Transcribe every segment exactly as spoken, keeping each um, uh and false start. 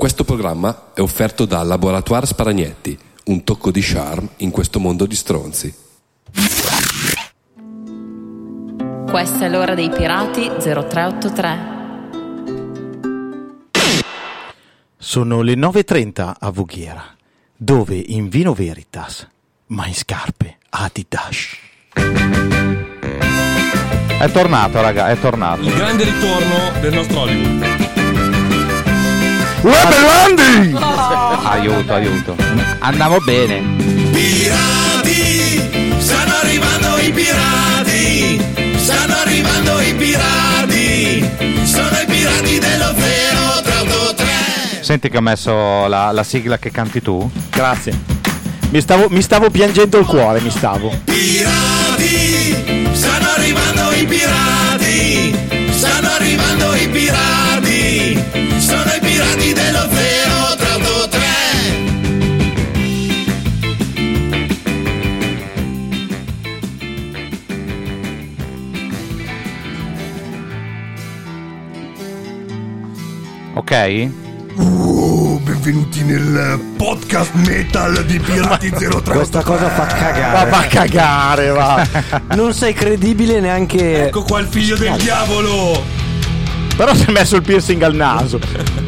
Questo programma è offerto da Laboratoire Sparagnetti, un tocco di charme in questo mondo di stronzi. Questa è l'ora dei pirati zero tre otto tre. Sono le nove e trenta a Voghera, dove in vino Veritas, ma in scarpe Adidas. È tornato, raga, è tornato. Il grande ritorno del nostro Hollywood. Uè, Bellandi! Oh. Aiuto, aiuto. Andiamo bene. Pirati, stanno arrivando i pirati, stanno arrivando i pirati, sono i pirati dello zero tre otto tre. Senti che ho messo la, la sigla che canti tu? Grazie. Mi stavo, mi stavo piangendo il cuore, mi stavo. Pirati, stanno arrivando i pirati, stanno arrivando i pirati, sono i pirati dello zero tre otto tre. Ok? Uh, benvenuti nel podcast metal di Pirati zero tre. Questa cosa fa cagare. Va, va a cagare, va. Non sei credibile neanche. Ecco qua il figlio del diavolo. Però si è messo il piercing al naso.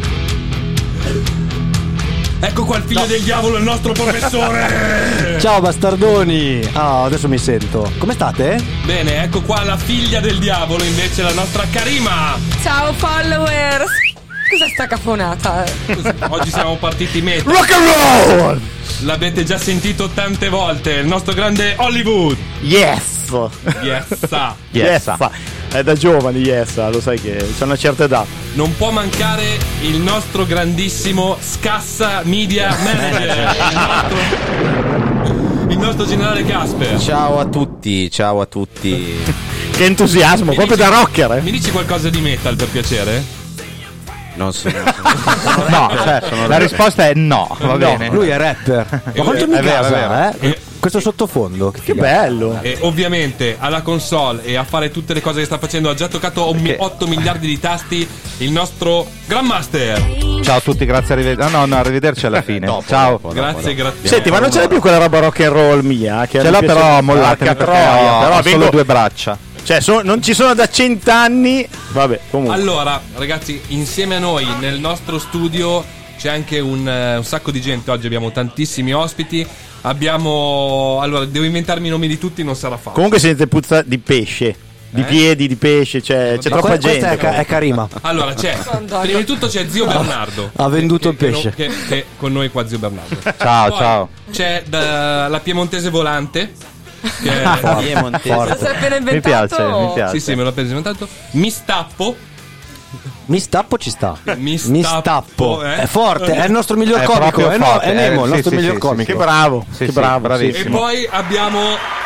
Ecco qua il figlio no. del diavolo, il nostro professore. Ciao bastardoni. Ah, oh, adesso mi sento. Come state? Bene, ecco qua la figlia del diavolo, invece la nostra Karima. Ciao followers. Cos'è sta cafonata? Così, oggi siamo partiti metal. Rock and roll! L'avete già sentito tante volte, il nostro grande Hollywood. Yes! Yes! Yes! È da giovani, yes, lo sai che c'è una certa età. Non può mancare il nostro grandissimo Scassa Media Manager, il, nostro, il nostro generale Casper. Ciao a tutti, ciao a tutti. Che entusiasmo, mi proprio dici, da rocker, eh? Mi dici qualcosa di metal per piacere? Non so, non so. No, cioè, la risposta è no, va no, bene. Lui è rapper. Ma quanto mi casa, eh? E, questo sottofondo, che, che bello. E ovviamente alla console e a fare tutte le cose che sta facendo ha già toccato otto miliardi di tasti il nostro Grandmaster. Ciao a tutti, grazie, arrivederci. No, no, no, arrivederci alla fine. dopo, Ciao. dopo, dopo, grazie, dopo. grazie. Senti, ma non ce l'hai più quella roba rock and roll mia? Che ce l'ho però mollata perché troia, ho, però ho vengo... solo due braccia. Cioè, so, non ci sono da cent'anni. Vabbè, comunque. Allora, ragazzi, insieme a noi nel nostro studio c'è anche un, uh, un sacco di gente. Oggi abbiamo tantissimi ospiti. Abbiamo. Allora, devo inventarmi i nomi di tutti, non sarà facile. Comunque sente puzza di pesce. Di eh? piedi, di pesce, c'è, c'è troppa que- gente. Questa è, è Karima. Allora, c'è. Prima di tutto c'è zio Bernardo. Ha venduto che, il pesce. Che, che, che con noi qua zio Bernardo. Ciao, Poi ciao. C'è da, la piemontese volante. Che è Piemontese. Sei appena Mi inventato? piace, mi piace. Sì, sì, me l'ho appena inventato. Mi stappo. Mi stappo ci sta. Mi stappo, Mi stappo. eh? È forte, è il nostro miglior È comico. proprio È, no, forte, è Nemo, eh, il sì, nostro sì, miglior sì, comico. Che bravo, Sì, che sì, bravo. E bravissimo. poi abbiamo.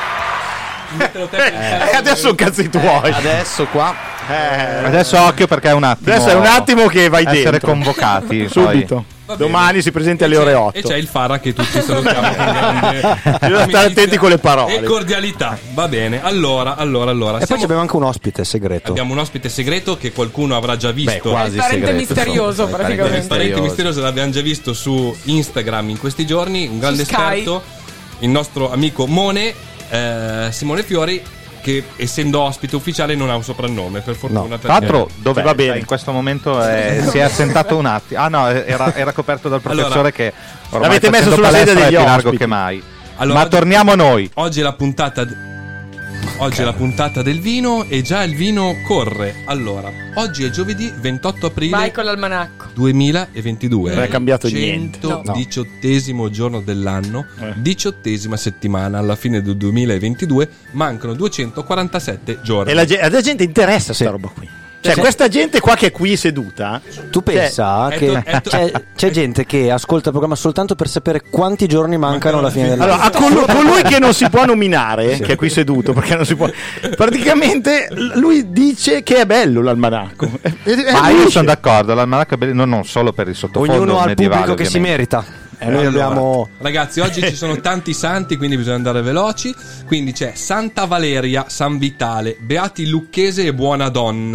Eh, adesso sono cazzi tuoi. Adesso qua Eh, Adesso occhio perché è un attimo. adesso è un attimo che vai essere dentro. convocati. Subito. Va bene. Domani si presenta alle E ore c'è- otto. E c'è il Fara che tutti salutiamo con grande Bisogna stare amicizia attenti con le parole. e cordialità. Va bene, allora, allora, allora. E poi siamo- abbiamo anche un ospite segreto. abbiamo un ospite segreto che qualcuno avrà già visto. Beh, quasi Il parente segreto, misterioso, insomma. Il praticamente. Il parente misterioso l'abbiamo già visto su Instagram in questi giorni. Un grande Sky. esperto, il nostro amico Mone, eh, Simone Fiori, che essendo ospite ufficiale non ha un soprannome, per fortuna. No. perché- Tra l'altro, dov'è? Va bene. Cioè, in questo momento è- si è assentato un attimo. Ah no, era, era coperto dal professore Allora, che ormai l'avete messo facendo sulla palestra sedia è degli più largo ospiti. che mai. Allora, Ma oggi- torniamo a noi. Oggi è la puntata d- Oggi è la puntata del vino e già il vino corre. Allora, oggi è giovedì ventotto aprile Vai con l'almanacco. duemilaventidue. Non è cambiato niente. centodiciottesimo giorno dell'anno, Eh. diciottesima settimana alla fine del duemilaventidue, mancano duecentoquarantasette giorni. E la, ge- la gente interessa sta roba qui. Cioè, Sì. questa gente qua che è qui seduta. Tu pensa Cioè, che è to- è to- c'è, c'è gente che ascolta il programma soltanto per sapere quanti giorni mancano alla fine dell'anno. Allora, a colui, colui che non si può nominare, che è qui seduto, perché non si può. Praticamente l- lui dice che è bello l'almanacco. E- e- Ma lui io dice- sono d'accordo, l'almanacco è bello, no, non solo per il sottofondo Ognuno ha il medievale, pubblico che si ovviamente. merita. E noi Allora, abbiamo. Ragazzi, oggi ci sono tanti santi, quindi bisogna andare veloci. Quindi c'è Santa Valeria, San Vitale, Beati Lucchese e Buona Donna,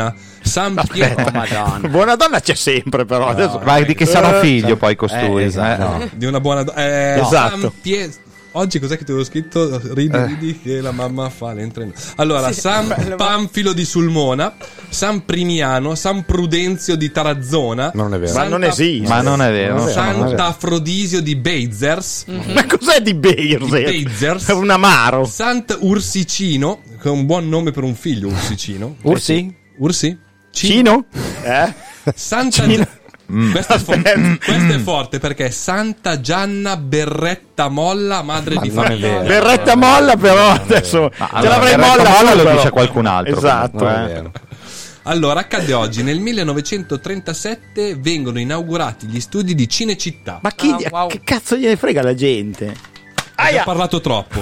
San Pietro. Oh, Madonna. Buona donna c'è sempre, però. No, adesso... ma di chi sarà figlio poi costui? Eh, esatto. Eh, no. Di una buona donna. Eh, No. San Esatto. Pie- Oggi cos'è che ti avevo scritto? Ridi, Eh. ridi che la mamma fa l'entreno. Allora, Sì, San bello, ma- Panfilo di Sulmona, San Primiano, San Prudenzio di Tarazzona. Non è vero. Ma non esiste. Ma non è vero. Non è vero. Santa Afrodisio di Beizers. Ma cos'è di Beirse? Beizers. È un amaro. Sant'Ursicino, che è un buon nome per un figlio, Ursicino. Ursi? Ursi? Cino? Eh? Santa Cino. Gia- Questo, è fo- questo è forte perché Santa Gianna Berretta Molla, madre Ma di non è famiglia. vero. Berretta molla, però adesso Ma ce allora, l'avrei Berretta molla. molla lo però. dice qualcun altro, Esatto. comunque, non è eh. vero. Allora, accade oggi, nel millenovecentotrentasette vengono inaugurati gli studi di Cinecittà. Ma chi, Ah, wow. che cazzo gliene frega la gente? Ho già Aia. parlato troppo.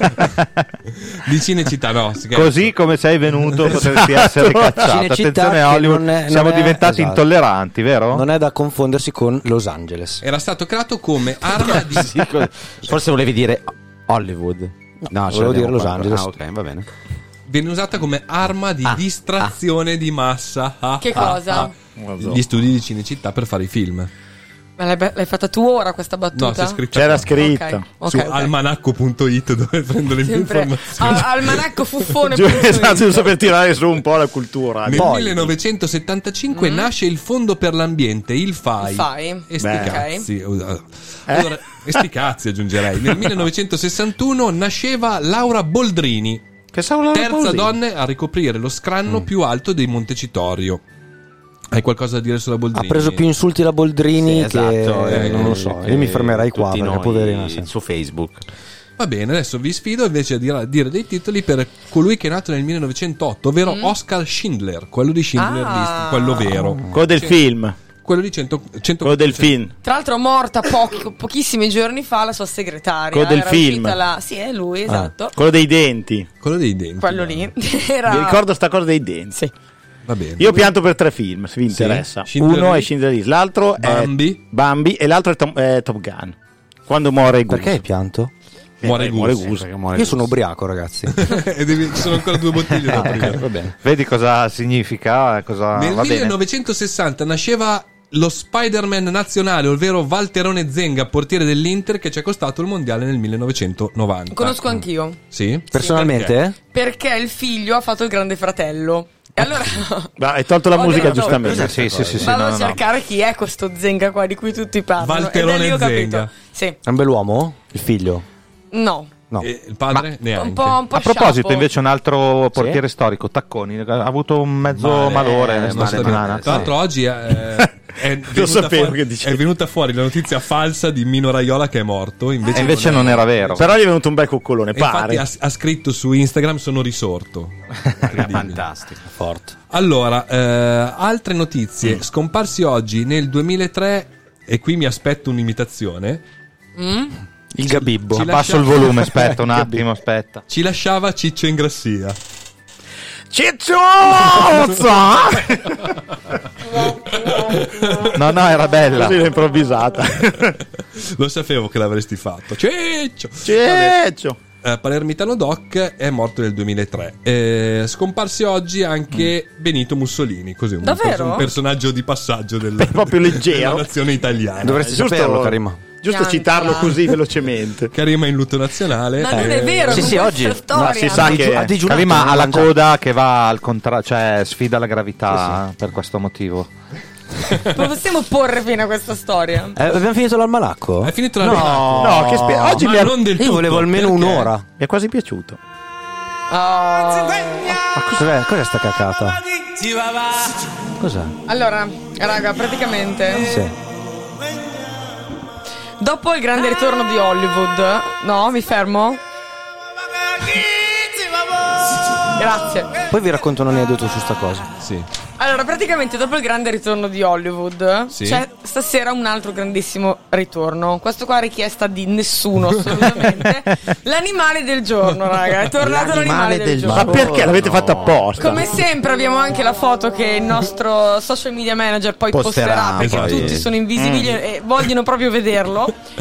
Di Cinecittà, no. scherzo. Così come sei venuto potresti Esatto. essere cacciato. Cinecittà Attenzione che Hollywood, non è- non siamo è- diventati esatto. intolleranti, vero? Non è da confondersi con Los Angeles. Era stato creato come arma di... Sì, co- Forse volevi dire Hollywood. No, ce volevo l'abbiamo dire Los qua. Angeles. Ah, ok, va bene. Viene usata come arma di distrazione di massa. Ah, Che ah, cosa? ah. Gli studi di Cinecittà per fare i film. Ma l'hai, l'hai fatta tu ora questa battuta? No, c'è scritto C'era qua. scritta. Ok, ok, su ok. almanacco punto it dove prendo le mie Sempre informazioni. a- almanacco fuffone. Giù- Esatto, giusto per tirare su un po' la cultura. Nel Poi- millenovecentosettantacinque nasce il Fondo per l'Ambiente, il F A I. Il F A I. E sti Beh. cazzi. Allora, e sti cazzi aggiungerei. Nel millenovecentosessantuno nasceva Laura Boldrini, Che sa una terza così. donna a ricoprire lo scranno più alto dei Montecitorio. Hai qualcosa da dire sulla Ha Boldrini? preso più insulti da Boldrini Sì, che esatto, eh, eh, non lo so. eh, Io mi fermerei qua tutti perché noi poverina. sì. su Facebook. Va bene, adesso vi sfido invece a dire, a dire dei titoli per colui che è nato nel millenovecentotto, ovvero Oscar Schindler, quello di Schindler Ah. List, quello vero. Quello del film. Quello di cento, cento Quello del film. Tra l'altro morta pochi, pochissimi giorni fa la sua segretaria. Quello del Era film. uscita La... Sì, è lui, esatto. Quello dei denti. Quello dei denti. Quello lì. Era... Vi ricordo sta cosa dei denti. Sì. Va bene. Io pianto per tre film, se vi interessa. Schindler Uno è List. Schindler List, l'altro Bambi. è Bambi e l'altro è, Tom- è Top Gun. Quando muore Gus. Perché hai pianto? Eh, Muore eh, Gus. muore Gus. Perché muore Io Gus. sono ubriaco, ragazzi. e devi, ci sono ancora due bottiglie da Ah, aprire. ok, va bene. Vedi cosa significa? Cosa... Nel va bene. millenovecentosessanta nasceva lo Spider-Man nazionale, ovvero Valterone Zenga, portiere dell'Inter, che ci è costato il mondiale nel millenovecentonovanta. Conosco anch'io. Sì? Personalmente? Perché il figlio ha fatto il grande fratello. E allora Ma hai tolto la Ho musica detto- giustamente. Sì, sì, sì, sì, vado no, a no, no. cercare chi è questo Zenga qua di cui tutti parlano. Valterone e da lì ho capito. Zenga. Sì. È un bell'uomo? Il figlio? No. No. E il padre? Neanche. Un po', un po' A proposito, sciapo. invece, un altro portiere storico, Tacconi, ha avuto un mezzo Male, malore eh, nella non settimana. sapevo. Tra l'altro oggi è, è, venuta sapevo fuori, che dicevi. è venuta fuori la notizia falsa di Mino Raiola che è morto. Invece, E invece non era vero. Però gli è venuto un bel coccolone, E infatti pare. ha, ha scritto su Instagram sono risorto. Incredibile. Fantastico. Forte. Allora, eh, altre notizie. Scomparsi oggi nel duemilatré, e qui mi aspetto un'imitazione. Il Gabibbo. Ci Abbasso il lascia- volume, aspetta un attimo, aspetta. Ci lasciava Ciccio Ingrassia. Cicciozza! No, no, era bella. Così l'ho improvvisata. Lo sapevo che l'avresti fatto. Ciccio! Vabbè. Ciccio! Eh, Palermitano Doc è morto nel duemilatré. Eh, scomparsi oggi anche Benito Mussolini, così un, Davvero? un personaggio di passaggio del, È proprio leggero. della nazione italiana. Dovresti Giusto- saperlo, Karima. Giusto Bianca. citarlo così velocemente. Karima in lutto nazionale. Ma non Eh, è vero, sì, con sì, questa oggi- storia. ma si sa Ha che- diju- ha digiunato, Karima non ha la mangia. coda che va al contrario, cioè sfida la gravità per questo motivo. Ma possiamo porre fine a questa storia? Eh, abbiamo finito l'almanacco? È finito la No, no, che spie- oggi Ma mi, è, non del Io tutto, volevo almeno perché? un'ora. mi è quasi piaciuto. Oh. Ma cos'è, cos'è sta cacata? Cos'è? Allora, raga, praticamente Sì. dopo il grande ritorno di Hollywood, no, mi fermo? Grazie. Poi vi racconto un aneddoto su sta cosa. Sì. Allora, praticamente dopo il grande ritorno di Hollywood Sì. c'è stasera un altro grandissimo ritorno. Questo qua è richiesta di nessuno, assolutamente. L'animale del giorno, raga. È tornato l'animale, L'animale del, del giorno. Ma perché l'avete fatto apposta? Come sempre abbiamo anche la foto che il nostro social media manager poi posterà, Posterà, perché poi. tutti sono invisibili e vogliono proprio vederlo.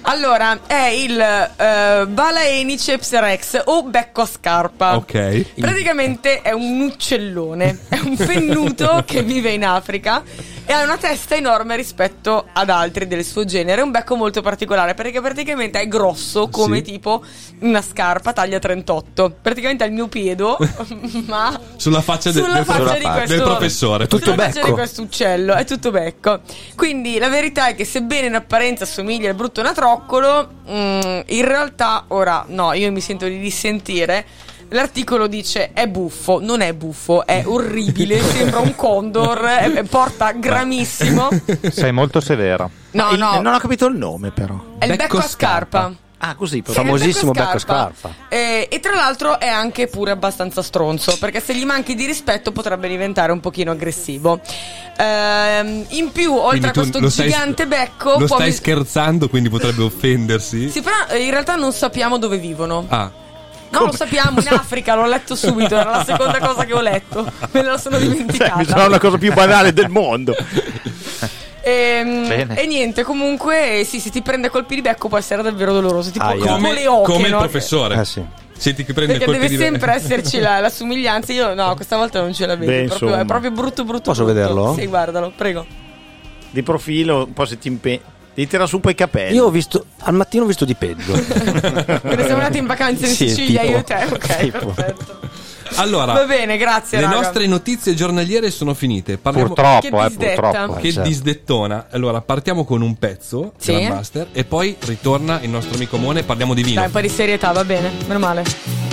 Allora, è il uh, Balaeniceps rex o becco a scarpa. Ok. Praticamente è un uccellone, è un pennuto che vive in Africa e ha una testa enorme rispetto ad altri del suo genere, un becco molto particolare perché praticamente è grosso come Sì. tipo una scarpa taglia trentotto, praticamente ha il mio piedo ma Sulla faccia, de- sulla del, faccia pro- di questo, del professore. Tutto sulla faccia becco. di questo uccello, è tutto becco. Quindi la verità è che sebbene in apparenza assomiglia al brutto natroccolo, mm, in realtà ora no, io mi sento di dissentire. L'articolo dice è buffo, non è buffo, è orribile, sembra un condor, è- porta gramissimo. Sei molto severa. No, Il- no, Non ho capito il nome, però. è il becco a scarpa. Ah, così, Sì, proprio. Famosissimo il becco a becco scarpa. Eh, e tra l'altro è anche pure abbastanza stronzo, perché se gli manchi di rispetto potrebbe diventare un pochino aggressivo. Ehm, in più, oltre Quindi a tu questo lo stai- gigante becco, Lo può stai vi- scherzando, quindi potrebbe offendersi. sì, però eh, in realtà non sappiamo dove vivono. Ah. No, lo sappiamo, in Africa, l'ho letto subito, era la seconda cosa che ho letto, me la sono Cioè, mi dimenticata. sembra la cosa più banale del mondo. Ehm, Bene. e niente, comunque, sì, se ti prende colpi di becco può essere davvero doloroso, tipo Aia. come, Come, le oche, come il no? professore. Eh sì. Senti che prende Perché colpi deve di sempre esserci la, la somiglianza. Io no, questa volta non ce la vedo. Beh, è, proprio, insomma. è proprio brutto, brutto. Posso brutto. vederlo? Sì, guardalo, prego. Di profilo, un po' se ti impegni. Devi tirare su un po' i capelli. Io ho visto, al mattino ho visto di peggio. Quindi siamo andati in vacanza in Sì, Sicilia, tipo. io e te. Ok, Tipo. perfetto. Allora, Va bene, grazie. le raga. nostre notizie giornaliere sono finite. Parliamo Purtroppo, Che eh, disdetta. purtroppo. che certo. disdettona. Allora, partiamo con un pezzo Sì. Grandmaster e poi ritorna il nostro amico Mone e parliamo di vino. Dai, un po' di serietà, va bene, meno male.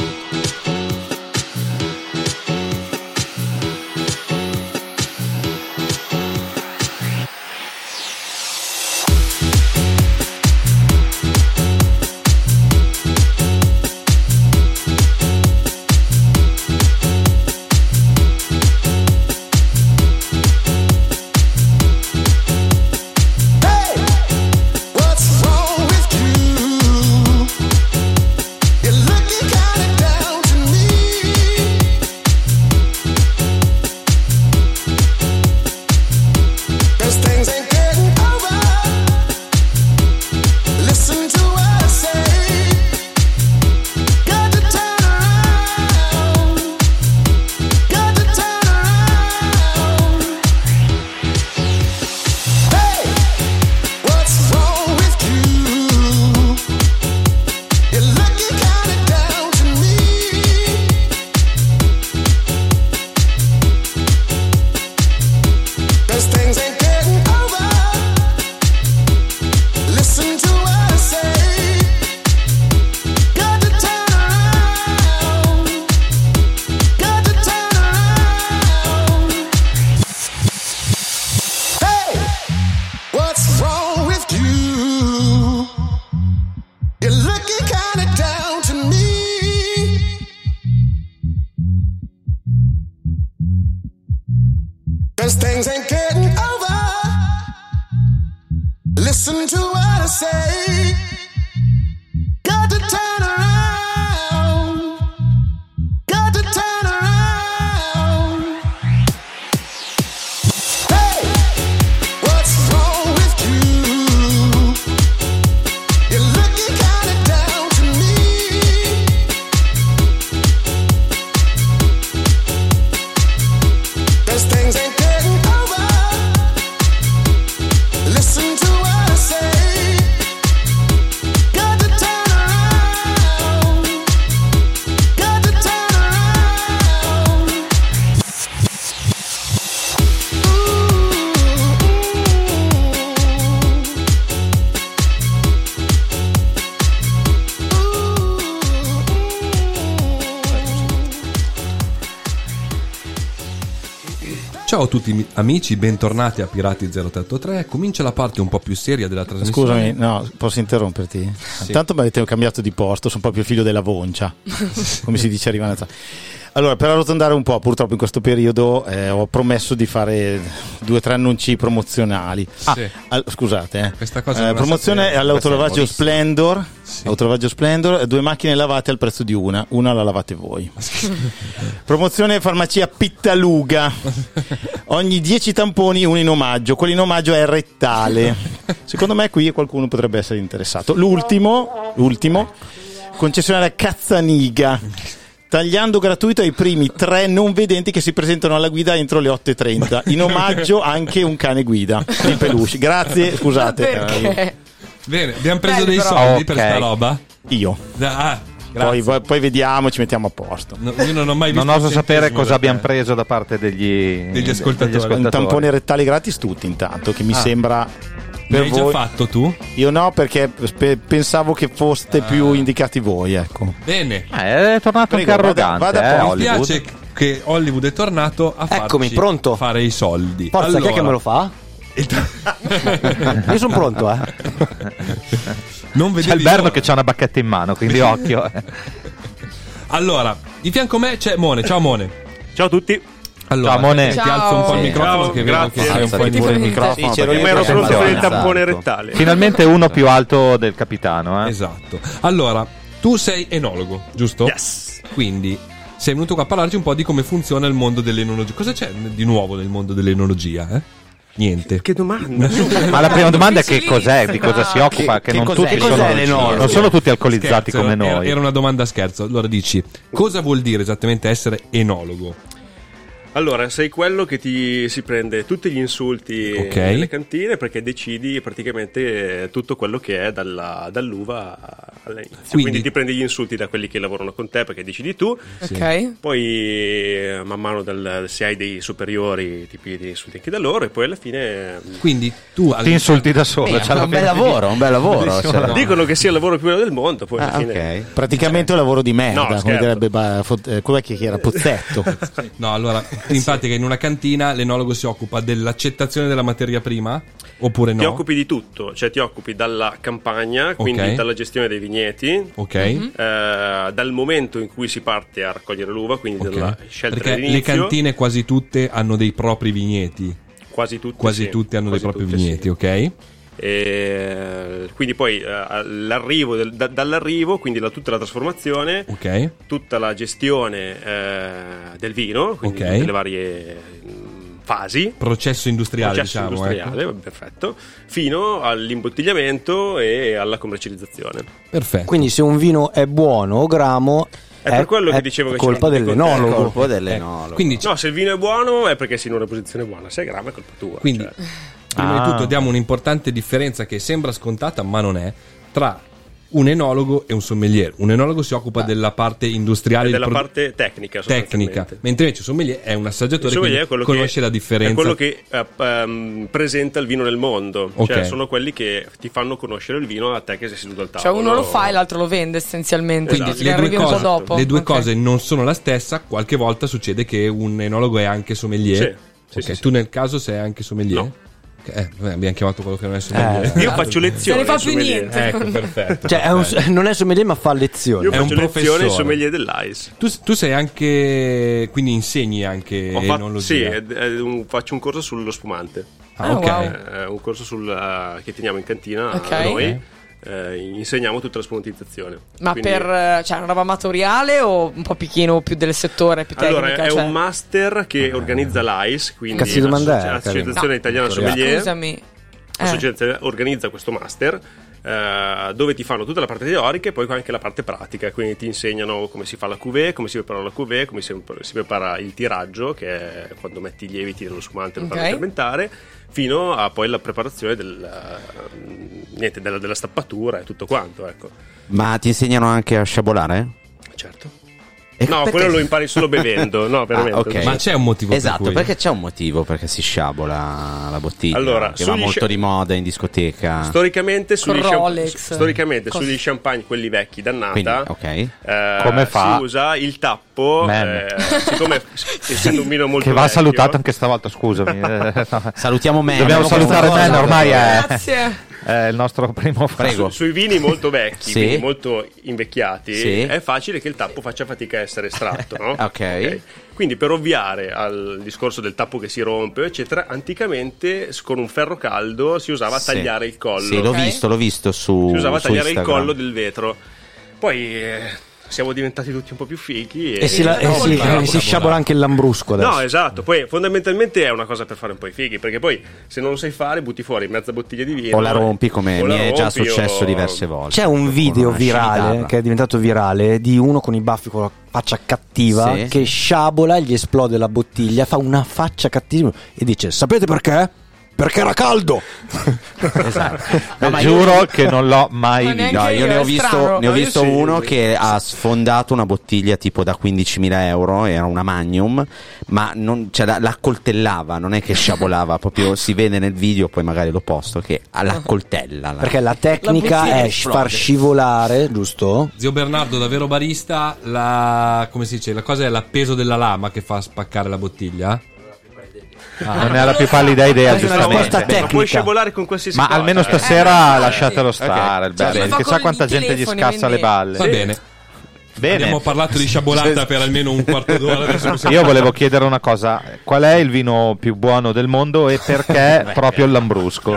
What's wrong with you? You're looking kinda down to me. Cause things ain't getting over. Listen to what I say. Got to turn around. Got to turn around. Hey! What's wrong with you? You're looking kinda down to me. Cause things ain't getting over. Listen to what I say. Got to turn around. Got to turn around. Hey! What's wrong with you? You're looking kinda down to me. Cause things ain't getting over. Listen to what I say. Got to turn around. Got to turn around. Hey! What's wrong with you? You're looking kinda down to me. Cause things ain't getting over. Listen to what I say. Got to turn around. Got to turn around. Ciao a tutti mi- amici, bentornati a Pirati zero tre otto tre. Comincia la parte un po' più seria della trasmissione. Scusami, no, posso interromperti? Intanto mi avete cambiato di posto, sono proprio figlio della voncia, come si dice a Rivanazza. Allora, per arrotondare un po', purtroppo in questo periodo eh, ho promesso di fare due o tre annunci promozionali. Ah, Sì. al- scusate, eh. Questa cosa Eh, non la promozione sapevo. all'autolavaggio Questa è Splendor. Sì. Autolavaggio Splendor, due macchine lavate al prezzo di una, una la lavate voi. Promozione farmacia Pittaluga. Ogni dieci tamponi uno in omaggio, quello in omaggio è rettale. Secondo me qui qualcuno potrebbe essere interessato. L'ultimo, l'ultimo, concessionaria Cazzaniga. Tagliando gratuito ai primi tre non vedenti che si presentano alla guida entro le otto e trenta. In omaggio anche un cane guida, il peluche. Grazie, scusate. Perché? Bene, abbiamo preso Belli dei però. soldi Ok. per sta roba? Io. Ah, Poi, grazie. poi vediamo, ci mettiamo a posto. No, io non ho mai visto Non oso un sapere centesimo cosa da abbiamo te. preso da parte degli, Degli ascoltatori. Un tampone rettale gratis tutti intanto, che mi Ah. sembra... Per L'hai già voi. fatto tu? Io no, perché spe- pensavo che foste più indicati voi, ecco. Bene. Eh, è tornato Prego, anche vada- arrogante, vada eh, poi. Mi Hollywood. piace che Hollywood è tornato a farci Eccomi, pronto. fare i soldi. Forza, chi è Allora, che me lo fa? il- Io sono pronto, eh. Non C'è vedevi il Berno l'ora. che c'ha una bacchetta in mano, quindi occhio. eh. Allora, di fianco a me c'è Mone. Ciao Mone. Ciao a tutti. Allora, Ciao, Mone. ti Ciao. alzo un po' il Sì. microfono Ciao, che vedo grazie. che sei un po' in Effettivamente. il microfono Sì, c'ero perché io Ma ero che pronto per il attenzione. tampone Esatto. rettale. Finalmente uno più alto del capitano, eh. Esatto. Allora, tu sei enologo, giusto? Yes. Quindi sei venuto qua a parlarci un po' di come funziona il mondo dell'enologia. Cosa c'è di nuovo nel mondo dell'enologia, eh? Niente. Che domanda. Ma la prima domanda è che cos'è, di cosa si Ah, occupa, che, che non cos'è? tutti Che sono, cos'è l'enologo? non sono tutti alcolizzati Scherzo, come era- noi. Era una domanda a scherzo. Allora dici, cosa vuol dire esattamente essere enologo? Allora, sei quello che ti si prende tutti gli insulti Ok. nelle cantine perché decidi praticamente eh, tutto quello che è dalla- dall'uva all'inizio. Quindi- Quindi... ti prendi gli insulti da quelli che lavorano con te perché decidi tu. Ok. Poi eh, man mano dal- se hai dei superiori ti pigli degli insulti anche da loro e poi alla fine eh, Quindi tu Ti insulti da solo. È c'ha la un bel fine- lavoro, un bel lavoro. cioè. dicono che sia il lavoro più bello del mondo. Poi alla Ah, fine ok. Praticamente è un lavoro di merda, No, come scherzo. direbbe ba- fo- eh, com'è che era Pozzetto. No, allora, in pratica in una cantina l'enologo si occupa dell'accettazione della materia prima? Oppure no? ti occupi di tutto, cioè ti occupi dalla campagna, quindi Ok. dalla gestione dei vigneti, Ok. eh, dal momento in cui si parte a raccogliere l'uva, quindi Ok. dalla scelta Perché le dell'inizio. cantine quasi tutte hanno dei propri vigneti. quasi tutte, Quasi sì, tutte hanno quasi dei propri tutte, vigneti, sì. ok? E quindi poi eh, l'arrivo del- da- dall'arrivo, quindi la- tutta la trasformazione, Ok. tutta la gestione eh, del vino, quindi Ok. tutte le varie mh, fasi. Processo industriale, Processo diciamo. industriale, ecco. perfetto, fino all'imbottigliamento e alla commercializzazione. Perfetto. Quindi se un vino è buono o gramo, È per quello che dicevo che c'è colpa un po' di dell'enologo. Colpo dell'enologo. Quindi, No, se il vino è buono è perché sei in una posizione buona, se è gramo è colpa tua. quindi cioè. prima Ah. di tutto diamo un'importante differenza che sembra scontata, ma non è, tra un enologo e un sommelier. Un enologo si occupa della parte industriale, È della del pro- parte tecnica, tecnica, sostanzialmente. mentre invece un sommelier è un assaggiatore Il sommelier che è quello conosce che, la differenza. è quello che eh, ehm, presenta il vino nel mondo. Ok. Cioè, sono quelli che ti fanno conoscere il vino a te che sei seduto al Cioè tavolo. uno lo fa e l'altro lo vende essenzialmente. Esatto. Quindi le due, arrivi un po' cose, dopo. le due Ok. cose non sono la stessa. Qualche volta succede che un enologo è anche sommelier. Sì, sì, Ok, sì, sì. tu nel caso sei anche sommelier? No. Ok, eh, vabbè, abbiamo chiamato quello che non è sommelier. Io faccio lezioni. Se ne fa ai più sommelier. niente. Ecco, perfetto. Cioè, è un- perfetto. non è sommelier, ma fa lezioni. Io È un faccio lezioni ai professore. sommelier dell'A I S. Tu, tu sei anche, quindi insegni anche Ho fatto, enologia. sì, è- è un- faccio un corso sullo spumante. Ah, Ah, ok. wow. È un corso sul, eh, che teniamo in cantina Ok. noi. Eh, insegniamo tutta la spumatizzazione. Ma Quindi- per eh, cioè una roba amatoriale o un po' pichino più del settore, più tecnica? Allora, è cioè... un master che organizza l'A I S, quindi Cazzo di domanda è, l'Associazione No. Italiana Sommelier. Scusami. Eh. L'associazione organizza questo master eh, dove ti fanno tutta la parte teorica e poi anche la parte pratica, quindi ti insegnano come si fa la cuvée, come si prepara la cuvée, come si, si prepara il tiraggio, che è quando metti i lieviti nello spumante per farlo Ok. fermentare, fino a poi la preparazione del, eh, niente, della, della stappatura e tutto quanto, ecco. Ma ti insegnano anche a sciabolare? Certo. E No, perché- quello lo impari solo bevendo, no, veramente. Ah, ok. Ma c'è un motivo Esatto, per cui... perché c'è un motivo perché si sciabola la bottiglia, Allora, che va sugli molto scia- di moda in discoteca. Storicamente, sugli, Con champ- Rolex. storicamente Cos- sugli champagne, quelli vecchi dannata, Quindi, ok. eh, Come fa? si usa il tappo, Man. eh, siccome essendo un vino molto Che va vecchio, salutato anche stavolta, scusami. Eh, no. Salutiamo me. Dobbiamo salutare Man, ormai è, Grazie. è il nostro primo Prego. su- sui vini molto vecchi, Sì. quindi molto invecchiati, Sì. è facile che il tappo faccia fatica a essere estratto, no? Ok. Quindi per ovviare al discorso del tappo che si rompe, eccetera, anticamente s- con un ferro caldo si usava a Sì. tagliare il collo. Sì, l'ho Ok. visto, l'ho visto su Si usava a su tagliare il Instagram. collo del vetro. Poi eh, siamo diventati tutti un po' più fighi e, E si, la- e si- e si sciabola anche il lambrusco adesso. No, esatto, poi fondamentalmente è una cosa per fare un po' i fighi, perché poi se non lo sai fare butti fuori mezza bottiglia di vino O la rompi, come o la mi è già rompi, successo o- diverse volte. C'è un video una virale scimitarra. che è diventato virale di uno con i baffi con la faccia cattiva Sì, che sciabola, gli esplode la bottiglia, fa una faccia cattiva e dice: sapete perché? Perché era caldo. Esatto. Eh, ma giuro io- che non l'ho mai Ma visto. neanche No, io io, ne è ho visto, strano. ne ho No, io visto sì. uno che ha sfondato una bottiglia tipo da quindicimila euro, era una Magnum, ma non, cioè, la, la coltellava, non è che sciabolava, proprio si vede nel video, poi magari lo posto, che la coltella. La... Perché la tecnica La bottiglia è esplode. far scivolare, giusto? Zio Bernardo, davvero barista, la, come si dice, la cosa è l'appeso della lama che fa spaccare la bottiglia? Non ne ha la più pallida idea, Questa è una giustamente. risposta Ma puoi tecnica. sciabolare con qualsiasi Ma cosa. almeno eh. stasera Eh, lasciatelo stare, il Cioè, bello, lo fa perché con sa quanta i gente gli telefoni, scassa le quindi- balle. Va bene. Bene. Abbiamo parlato di sciabolata per almeno un quarto d'ora. Adesso possiamo- Io volevo chiedere una cosa: qual è il vino più buono del mondo e perché proprio il Lambrusco?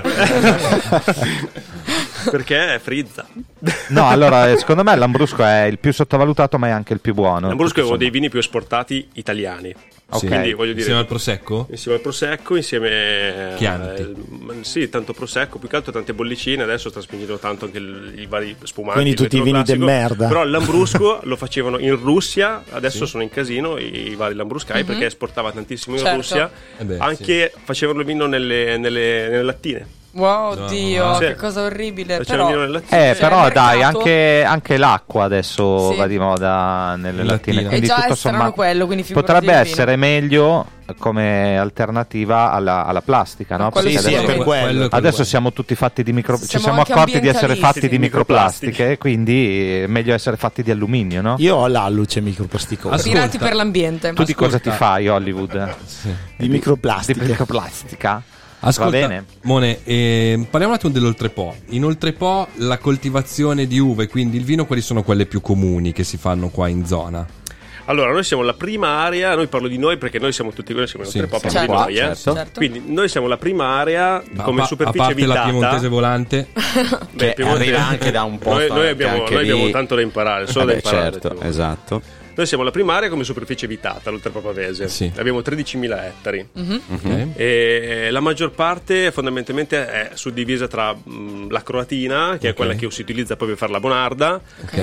Perché è frizza. No, allora, eh, secondo me il Lambrusco è il più sottovalutato, ma è anche il più buono. Lambrusco è uno dei Insomma. vini più esportati italiani. Ok. Quindi voglio dire, Insieme al prosecco? insieme al prosecco, insieme Chianti. eh, il- sì, tanto prosecco, più che altro tante bollicine. Adesso sta spingendo tanto anche il- i vari spumanti. Quindi il tutti i vetro vini del classico. merda. Però il Lambrusco lo facevano in Russia, adesso sono in casino i, i vari Lambruscai perché esportava tantissimo in Certo. Russia. Eh beh, anche facevano il vino nelle, nelle, nelle lattine. Wow, No, oddio, no. che Sì. cosa orribile. Facevano Però il vino nelle lattine. Eh, Cioè, però il dai, mercato- anche, anche l'acqua adesso Sì. va di moda nelle In lattine. lattina. Quindi E già tutto è strano sommato quello, quindi figurati potrebbe il vino. essere meglio come alternativa alla, alla plastica, no? Quello Perché sì, adesso, è per quello. adesso siamo tutti fatti di micro, ci Siamo siamo anche accorti di essere ambientalisti. fatti di microplastiche, quindi è meglio essere fatti di alluminio, no? Io ho l'alluce microplasticosa. Ascolta. Pirati per l'ambiente. Tu di cosa ti Ascolta. fai, Hollywood? Di microplastica. Di microplastica? Ascolta, Va bene. Mone, eh, parliamo un attimo dell'Oltrepo. In Oltrepo la coltivazione di uve, quindi il vino, quali sono quelle più comuni che si fanno qua in zona? Allora, noi siamo la prima area, noi parlo di noi perché noi siamo tutti quelli, siamo Sì, in Oltrepo, siamo parlo qua, di noi, eh. certo. Certo. Quindi noi siamo la prima area A come pa- superficie a parte vitata. la piemontese volante. Beh, Che Piemonte- arriva anche da un posto Noi, noi che abbiamo, anche noi lì- abbiamo tanto da imparare, solo da Vabbè, imparare. certo, tu. esatto. Noi siamo la prima area come superficie vitata, l'Oltrepo Pavese. Sì. Abbiamo tredicimila ettari. Ok. E la maggior parte fondamentalmente è suddivisa tra mh, la croatina, che è Ok. quella che si utilizza poi per fare la bonarda. Ok.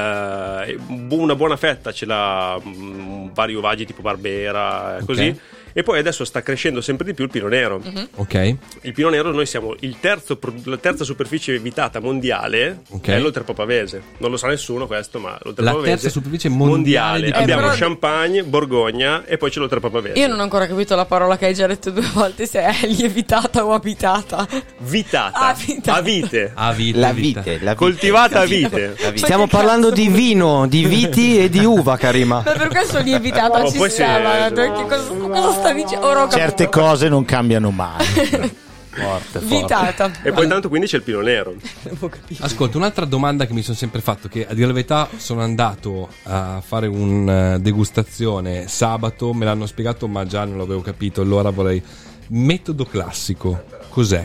Eh, bu- una buona fetta ce l'ha mh, vari ovaggi tipo Barbera, eh, così. Ok. E poi adesso sta crescendo sempre di più il Pino Nero. Ok. Il Pino Nero, noi siamo il terzo, pro- la terza superficie vitata mondiale, Ok. è l'Oltrepo Pavese. Non lo sa nessuno questo, ma l'Oltrepo La Pavese terza superficie mondiale di Pino Abbiamo Nero. Champagne, Borgogna e poi c'è l'Oltrepo Pavese. Io non ho ancora capito la parola che hai già detto due volte, se è lievitata o abitata. Vitata, Ah, vitata. a vite, A vite, La vita. vite, la vite. coltivata a vite. La vite. Stiamo che parlando cazzo di vuoi? vino, di viti e di uva, Karima. Ma per questo lievitata Oh, ci poi sì, stava. eh, Che cosa, cosa sta dicendo? Ora ho capito. Certe cose non cambiano mai. Forte, forte. Vitata. E poi intanto quindi c'è il Pino Nero. Ascolta, un'altra domanda che mi sono sempre fatto, che a dire la verità sono andato a fare una degustazione sabato, me l'hanno spiegato ma già non l'avevo capito, allora vorrei... Metodo classico, cos'è?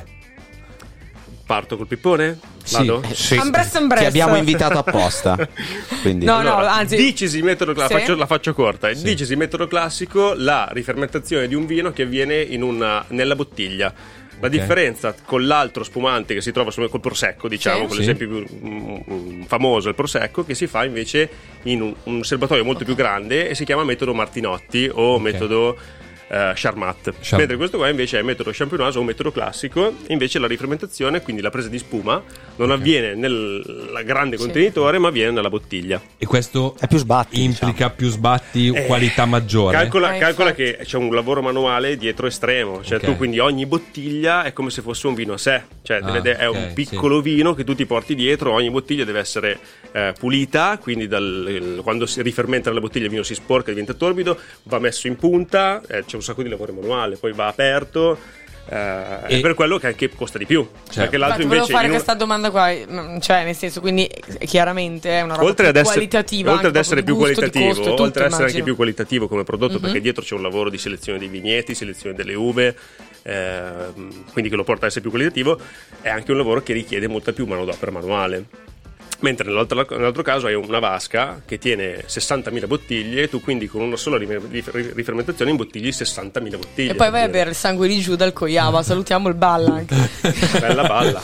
Parto col pippone? Sì. Vado? Sì. Ambressa, ambressa. Ti abbiamo invitato apposta. Quindi No, Allora, no, anzi. dicesi metodo classico, Sì. faccio- la faccio corta. Dicesi metodo classico, la rifermentazione di un vino che avviene in una, nella bottiglia. La Ok. differenza con l'altro spumante che si trova su- col prosecco, diciamo, Sì. con Sì. l'esempio più mm, mm, famoso, il prosecco, che si fa invece in un, un serbatoio molto più grande e si chiama metodo Martinotti o metodo eh, Charmat. Char- Mentre questo qua invece è metodo champenoise o metodo classico. Invece la rifermentazione, quindi la presa di spuma, non avviene nel grande contenitore, ma avviene nella bottiglia. E questo È più sbatti, implica più sbatti, qualità maggiore. Calcola, Eh, calcola infatti. che c'è un lavoro manuale dietro estremo, cioè Ok. tu quindi ogni bottiglia è come se fosse un vino a sé, cioè Ah, deve- è ok, un piccolo vino che tu ti porti dietro, ogni bottiglia deve essere eh, pulita, quindi dal- il- quando si rifermenta nella bottiglia il vino si sporca, diventa torbido, va messo in punta, eh, c'è un sacco di lavoro manuale, poi va aperto. eh, E- è per quello che anche costa di più, perché l'altro Infatti, volevo invece fare in un- questa domanda qua, mm, cioè nel senso, quindi eh, chiaramente è una roba oltre ad più essere, qualitativa, oltre anche ad essere più proprio di gusto, di qualitativo, costo, oltre ad tutto, essere anche immagino. più qualitativo come prodotto, Mhm. perché dietro c'è un lavoro di selezione dei vigneti, selezione delle uve, ehm, quindi che lo porta a essere più qualitativo, è anche un lavoro che richiede molta più manodopera manuale. Mentre nell'altro, nell'altro caso hai una vasca che tiene sessantamila bottiglie e tu quindi con una sola rifermentazione imbottigli sessantamila bottiglie. E poi vai a bere il sangue di Giuda al Koyama. Salutiamo il Balla anche. Bella balla.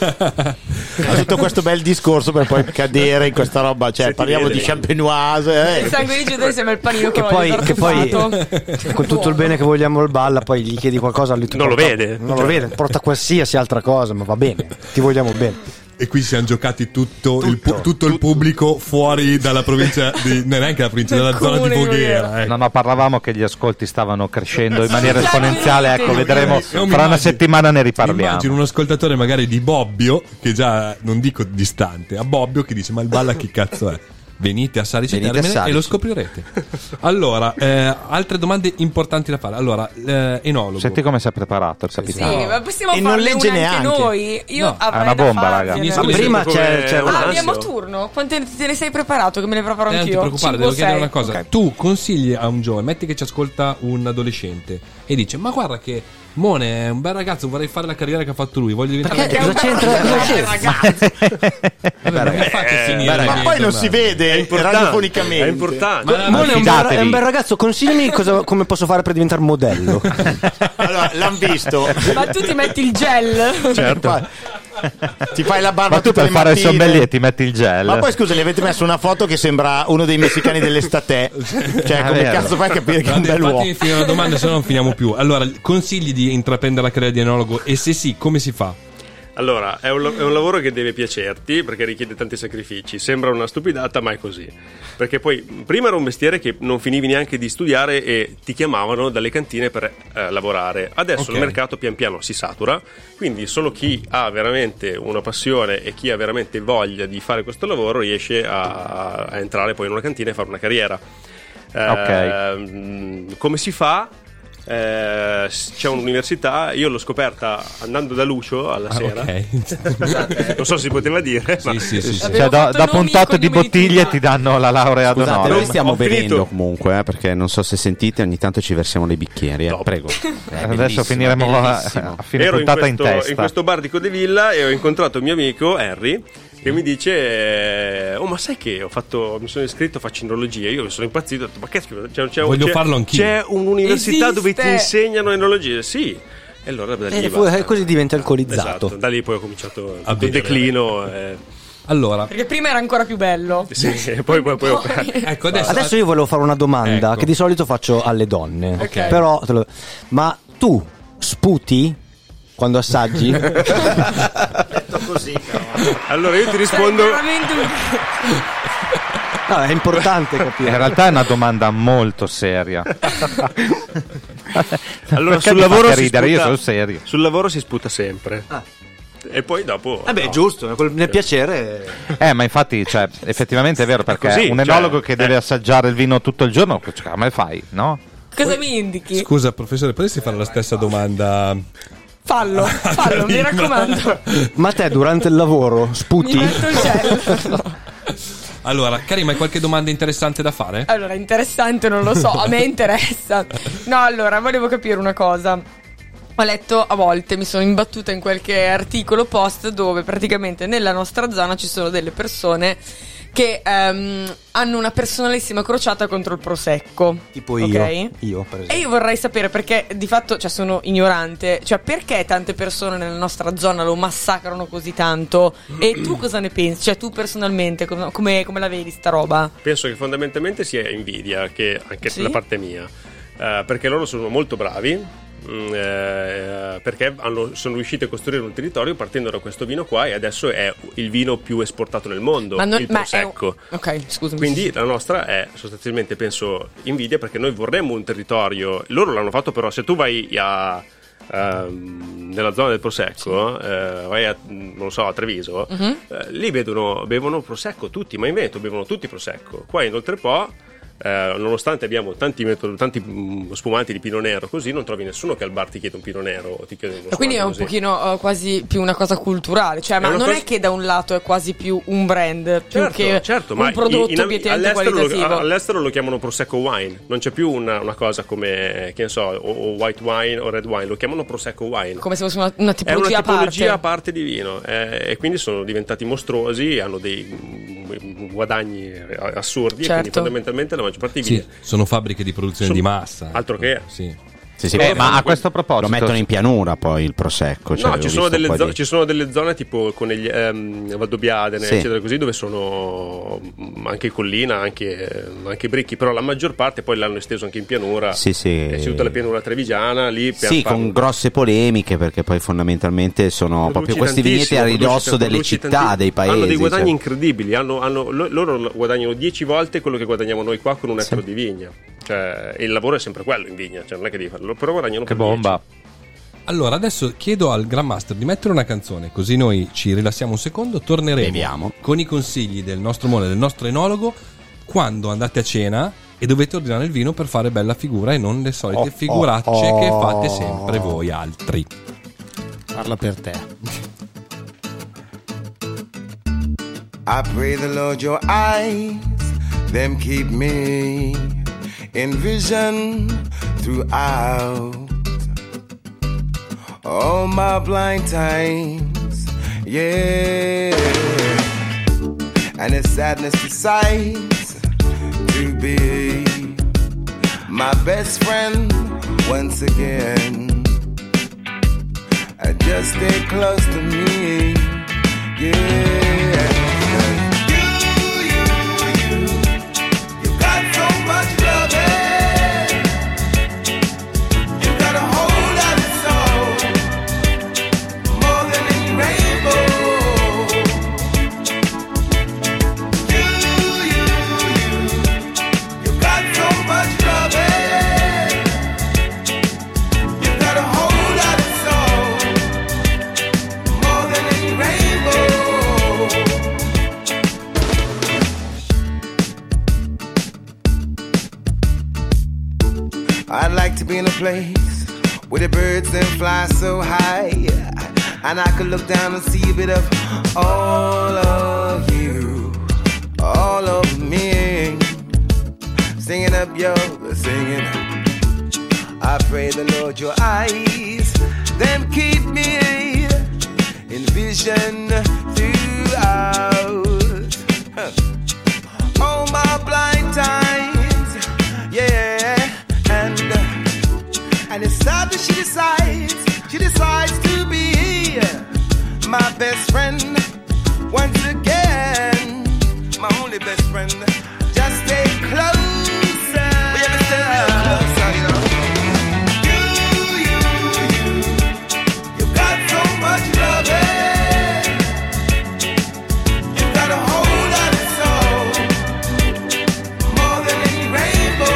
Ha tutto questo bel discorso per poi cadere in questa roba, cioè parliamo di champenoise. Eh. Il sangue di Giuda insieme al panino Che con poi, l'olio che poi tartufato. con tutto il bene che vogliamo al Balla, poi gli chiedi qualcosa, lui ti Non lo porta- vede. non lo vede, porta qualsiasi altra cosa, ma va bene, ti vogliamo bene. E qui siamo giocati tutto, il, pu- tutto il pubblico fuori dalla provincia di, neanche la provincia, Del dalla zona di comune di Voghera. Voghera. Ecco. No, no, parlavamo che gli ascolti stavano crescendo in maniera Sì, esponenziale. sì, Ecco, sì, vedremo Io mi fra una immagino- settimana ne Mi riparliamo. immagino un ascoltatore magari di Bobbio, che già non dico distante, a Bobbio che dice: ma il Balla chi cazzo è? Venite a Salice Venite a Termine Salice. e lo scoprirete. Allora, eh, altre domande importanti da fare. Allora, eh, enologo. Senti come si è preparato il Sì, capitano. ma possiamo E non farne legge una anche neanche. noi. Io No, avrei è una da bomba, fargliene. raga. Mi Ma scusi, prima come c'è, c'è un Ah, una- ansio. abbiamo turno? Quante te ne sei preparato? Che me ne preparo Eh, non ti anch'io? preoccupare, Cinque o devo chiedere sei? una cosa. Ok. Tu consigli a un giovane, metti che ci ascolta un adolescente e dice: ma guarda che Mone è un bel ragazzo, vorrei fare la carriera che ha fatto lui, voglio diventare Perché anche cosa c'entra? Cosa c'entra? Vabbè, ma che faccio finire le Ma mie poi non giornate? si vede È importante. radiofonicamente. È importante. Ma- Mone è un, bel, fidatevi. è un bel ragazzo, consigliami cosa, come posso fare per diventare modello. Allora, l'hanno visto. Ma tu ti metti il gel? Certo. Ti fai la barba Ma tu tutte per le fare il mattine. sommelier ti metti il gel. Ma poi scusa, gli avete messo una foto che sembra uno dei messicani dell'estate. Cioè, È come vero. cazzo fai a capire che è un Guarda, bel uomo? fatemi finire una domanda, se no non finiamo più. Allora, consigli di intraprendere la carriera di enologo e se sì, come si fa? Allora, è un, è un lavoro che deve piacerti perché richiede tanti sacrifici. Sembra una stupidata, ma è così. Perché poi prima era un mestiere che non finivi neanche di studiare e ti chiamavano dalle cantine per eh, lavorare. Adesso Ok. il mercato pian piano si satura, quindi solo chi ha veramente una passione e chi ha veramente voglia di fare questo lavoro riesce a, a entrare poi in una cantina e fare una carriera. Eh, Ok. Come si fa? Eh, c'è un'università, io l'ho scoperta andando da Lucio alla sera. Ok. Non so se si poteva dire. Sì, ma- sì, sì, sì. Cioè, do- fatto dopo un nomi e tot di cognomi di bottiglie tutti. ti danno la laurea ad Scusate, onore. noi stiamo Ho finito. bevendo comunque, eh, perché non so se sentite, ogni tanto ci versiamo dei bicchieri. Eh. Top. Prego. È Adesso bellissimo, finiremo è a, bellissimo. a fine Ero in puntata in, questo, in testa. questo bar di Codevilla e ho incontrato il mio amico Harry che mi dice eh, oh ma sai che ho fatto, mi sono iscritto, faccio enologia. Io mi sono impazzito, ho detto ma che schifo, c'è, c'è, Voglio c'è, farlo anch'io. c'è un'università Esiste. dove ti insegnano enologia. Sì. E allora da lì E va. fu- così diventa alcolizzato. Esatto, da lì poi ho cominciato A tutto il bere. declino eh. Allora, Perché prima era ancora più bello. Sì, e poi, poi, poi, ecco adesso, Adesso io volevo fare una domanda Ecco. che di solito faccio alle donne. Ok. Però te lo- ma tu sputi quando assaggi? Così, però. allora io ti Cioè, rispondo veramente un- No, è importante In capire. realtà è una domanda molto seria. allora Perché sul mi lavoro fate si ridere? Io sputa- sono serio. sul lavoro si sputa sempre Ah. e poi dopo Vabbè, no. giusto, col- nel piacere. Eh, ma infatti, cioè, effettivamente è vero, perché Così, un cioè, enologo che deve eh. assaggiare il vino tutto il giorno, cioè, come fai, no? Cosa mi indichi? scusa professore, potresti fare la stessa domanda? Fallo, fallo, mi raccomando. Ma te durante il lavoro Mi sputi? metto il gel. Allora, Karima, hai qualche domanda interessante da fare? Allora, interessante non lo so, a me interessa. No, allora, volevo capire una cosa. Ho letto a volte, mi sono imbattuta in qualche articolo post dove praticamente nella nostra zona ci sono delle persone che ehm, hanno una personalissima crociata contro il prosecco. Tipo io. Ok? Io, per E esempio. io vorrei sapere perché di fatto, cioè, sono ignorante, cioè perché tante persone nella nostra zona lo massacrano così tanto e tu cosa ne pensi? Cioè tu personalmente com- come, come la vedi sta roba? penso che fondamentalmente sia invidia, che anche Sì? da parte mia, eh, perché loro sono molto bravi. mm, eh, perché hanno- sono riusciti a costruire un territorio partendo da questo vino qua e adesso è il vino più esportato nel mondo, Ma non- il ma è prosecco. un- ok, scusami. Quindi la nostra è sostanzialmente, penso, invidia, perché noi vorremmo un territorio, loro l'hanno fatto, però se tu vai a ehm, nella zona del prosecco, eh, vai a, non lo so, a Treviso, Mhm. eh, lì vedono, bevono prosecco tutti, ma in Veneto bevono tutti prosecco. Qua in Oltrepò, eh, nonostante abbiamo tanti, metodi, tanti mm, spumanti di Pinot Nero, così non trovi nessuno che al bar ti chiede un Pinot Nero o ti chiede uno E quindi è un spumante così. pochino eh, quasi più una cosa culturale, cioè, ma una non cosa- è che da un lato è quasi più un brand più Certo, che certo, un ma prodotto in- in- obiettivamente all'estero, qualitativo. lo, all'estero lo chiamano prosecco wine, non c'è più una, una cosa come, che ne so, o, o white wine o red wine, lo chiamano prosecco wine. Come se fosse una, una È tipologia, una tipologia a a parte. parte di vino, eh, e quindi sono diventati mostruosi, hanno dei mm, guadagni assurdi, Certo. e quindi fondamentalmente la maggior parte dei Sì, vini sono fabbriche di produzione sono- di massa. altro che Sì. Sì, sì, Eh, poi ma a questo proposito lo mettono in pianura poi il prosecco. Cioè, no, ho ci sono, visto delle un po' zo- di- ci sono delle zone tipo con gli ehm, Valdobbiadene, Sì. eccetera, così, dove sono mm, anche collina, anche, anche bricchi, però la maggior parte poi l'hanno esteso anche in pianura. Sì, sì. E c'è tutta la pianura trevigiana lì per Sì, farlo. con grosse polemiche, perché poi fondamentalmente sono Produci proprio questi vigneti a tantissimo, ridosso produci- delle produci città, tanti- dei paesi. Hanno dei guadagni cioè. incredibili, hanno- hanno- lo- loro guadagnano dieci volte quello che guadagniamo noi qua con un ettaro di vigna. Cioè, e il lavoro è sempre quello in vigna, cioè non è che devi farlo, però guadagnano Che per dieci. bomba. Allora, adesso chiedo al Grandmaster di mettere una canzone, così noi ci rilassiamo un secondo, torneremo Beviamo. con i consigli del nostro mole, del nostro enologo, quando andate a cena e dovete ordinare il vino per fare bella figura e non le solite Oh, figuracce oh, che oh. fate sempre voi altri. Parla per te. I pray the Lord your eyes, them keep me in vision throughout all my blind times, yeah. And it's sadness decides to be my best friend once again. I just stay close to me, yeah. I'd like to be in a place where the birds then fly so high, and I could look down and see a bit of all of you, all of me, singing up, yo, singing up. I pray the Lord your eyes, them keep me in vision throughout all my blind times, yeah. And, and it's sad that she decides, she decides to be my best friend once again, my only best friend. Just stay closer, baby, stay real closer, you know. You, you, you, you got so much love, you got a whole lot of soul, more than any rainbow.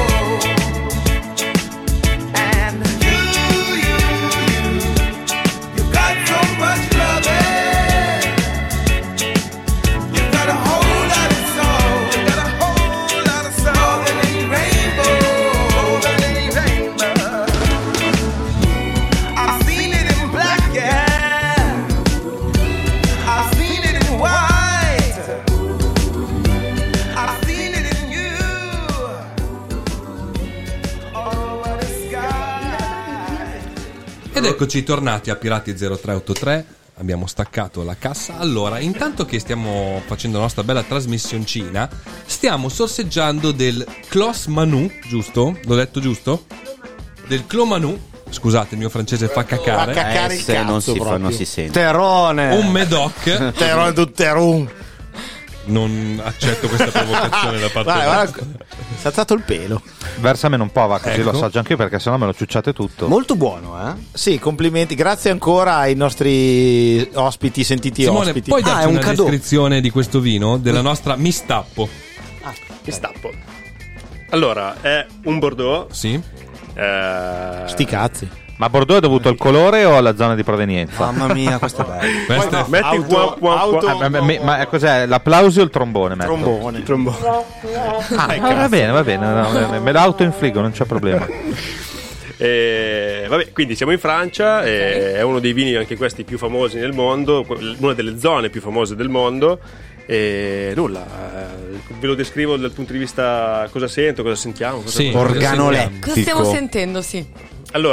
Ed eccoci tornati a Pirati zero tre otto tre. Abbiamo staccato la cassa. Allora, intanto che stiamo facendo la nostra bella trasmissioncina, stiamo sorseggiando del Clos Manu, giusto? L'ho detto giusto? Del Clos Manu. Scusate, il mio francese fa cacare. Fa cacare il Eh, se cazzo non si fa, proprio. non si sente. Terone. Un Medoc. Terone du Terum. Non accetto questa provocazione da parte Guarda, vostra. guarda, si è alzato il pelo. Versamene un po', va, così Ecco. lo assaggio anch'io, perché sennò me lo ciucciate tutto. Molto buono, eh? Sì, complimenti. Grazie ancora ai nostri ospiti, sentiti Simone, ospiti. puoi Ah, darci è un una cadeau. descrizione di questo vino? Della nostra Mistappo. Mi stappo. Allora, è un Bordeaux. Sì. eh, Sti cazzi. Ma Bordeaux è dovuto al colore o alla zona di provenienza? Mamma mia, questo è bello. Questa è- Metti Auto- qua, qua, auto- qua. Eh, ma, ma- ma cos'è? L'applauso o il trombone? metto? Trombone. Ah, eh, va bene, va bene, no, me, me l'autoinfligo, non c'è problema. E, vabbè, quindi siamo in Francia, e è uno dei vini anche questi più famosi nel mondo, una delle zone più famose del mondo. E nulla, eh, ve lo descrivo dal punto di vista cosa sento, cosa sentiamo. Cosa Sì. cosa- Organolettico. Cosa stiamo sentendo, sì? Allora,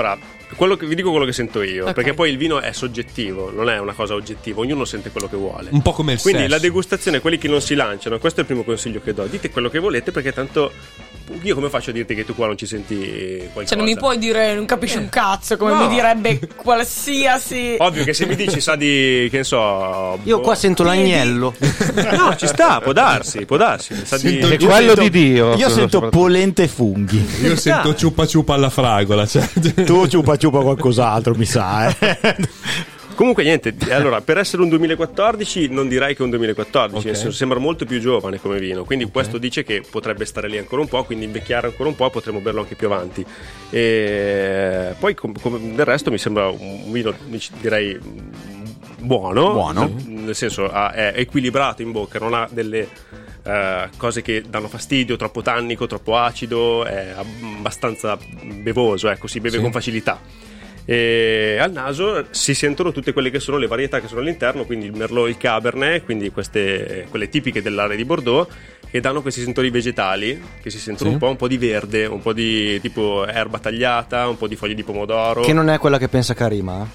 Quello che, vi dico quello che sento io, Ok. perché poi il vino è soggettivo, non è una cosa oggettiva, ognuno sente quello che vuole. Un po' come il Quindi sesso. la degustazione, quelli che non si lanciano, questo è il primo consiglio che do. Dite quello che volete, perché tanto io come faccio a dirti che tu qua non ci senti qualcosa? Cioè non mi puoi dire non capisci un cazzo, come No. mi direbbe qualsiasi. Ovvio che se mi dici sa di, che ne so... Io qua sento l'agnello. No, ci sta, può darsi, può darsi. Sa di... Sento- È io quello sento- di Dio. Io sento soprattutto. polente e funghi. Io sento ciupa ciupa alla fragola. Cioè. Tu ciupa ciupa qualcos'altro, mi sa. Eh. Comunque niente, allora per essere un duemilaquattordici non direi che è un duemilaquattordici, Ok. nel senso sembra molto più giovane come vino, quindi questo dice che potrebbe stare lì ancora un po', quindi invecchiare ancora un po', potremmo berlo anche più avanti. E poi com- come del resto mi sembra un vino direi buono, Buono. nel senso ha- è equilibrato in bocca, non ha delle eh, cose che danno fastidio, troppo tannico, troppo acido, è abbastanza bevoso, ecco, si beve Sì. con facilità. E al naso si sentono tutte quelle che sono le varietà che sono all'interno, quindi il Merlot, il Cabernet, quindi queste, quelle tipiche dell'area di Bordeaux, che danno questi sentori vegetali che si sentono Sì. un po', un po' di verde, un po' di tipo erba tagliata, un po' di foglie di pomodoro. Che non è quella che pensa Karima.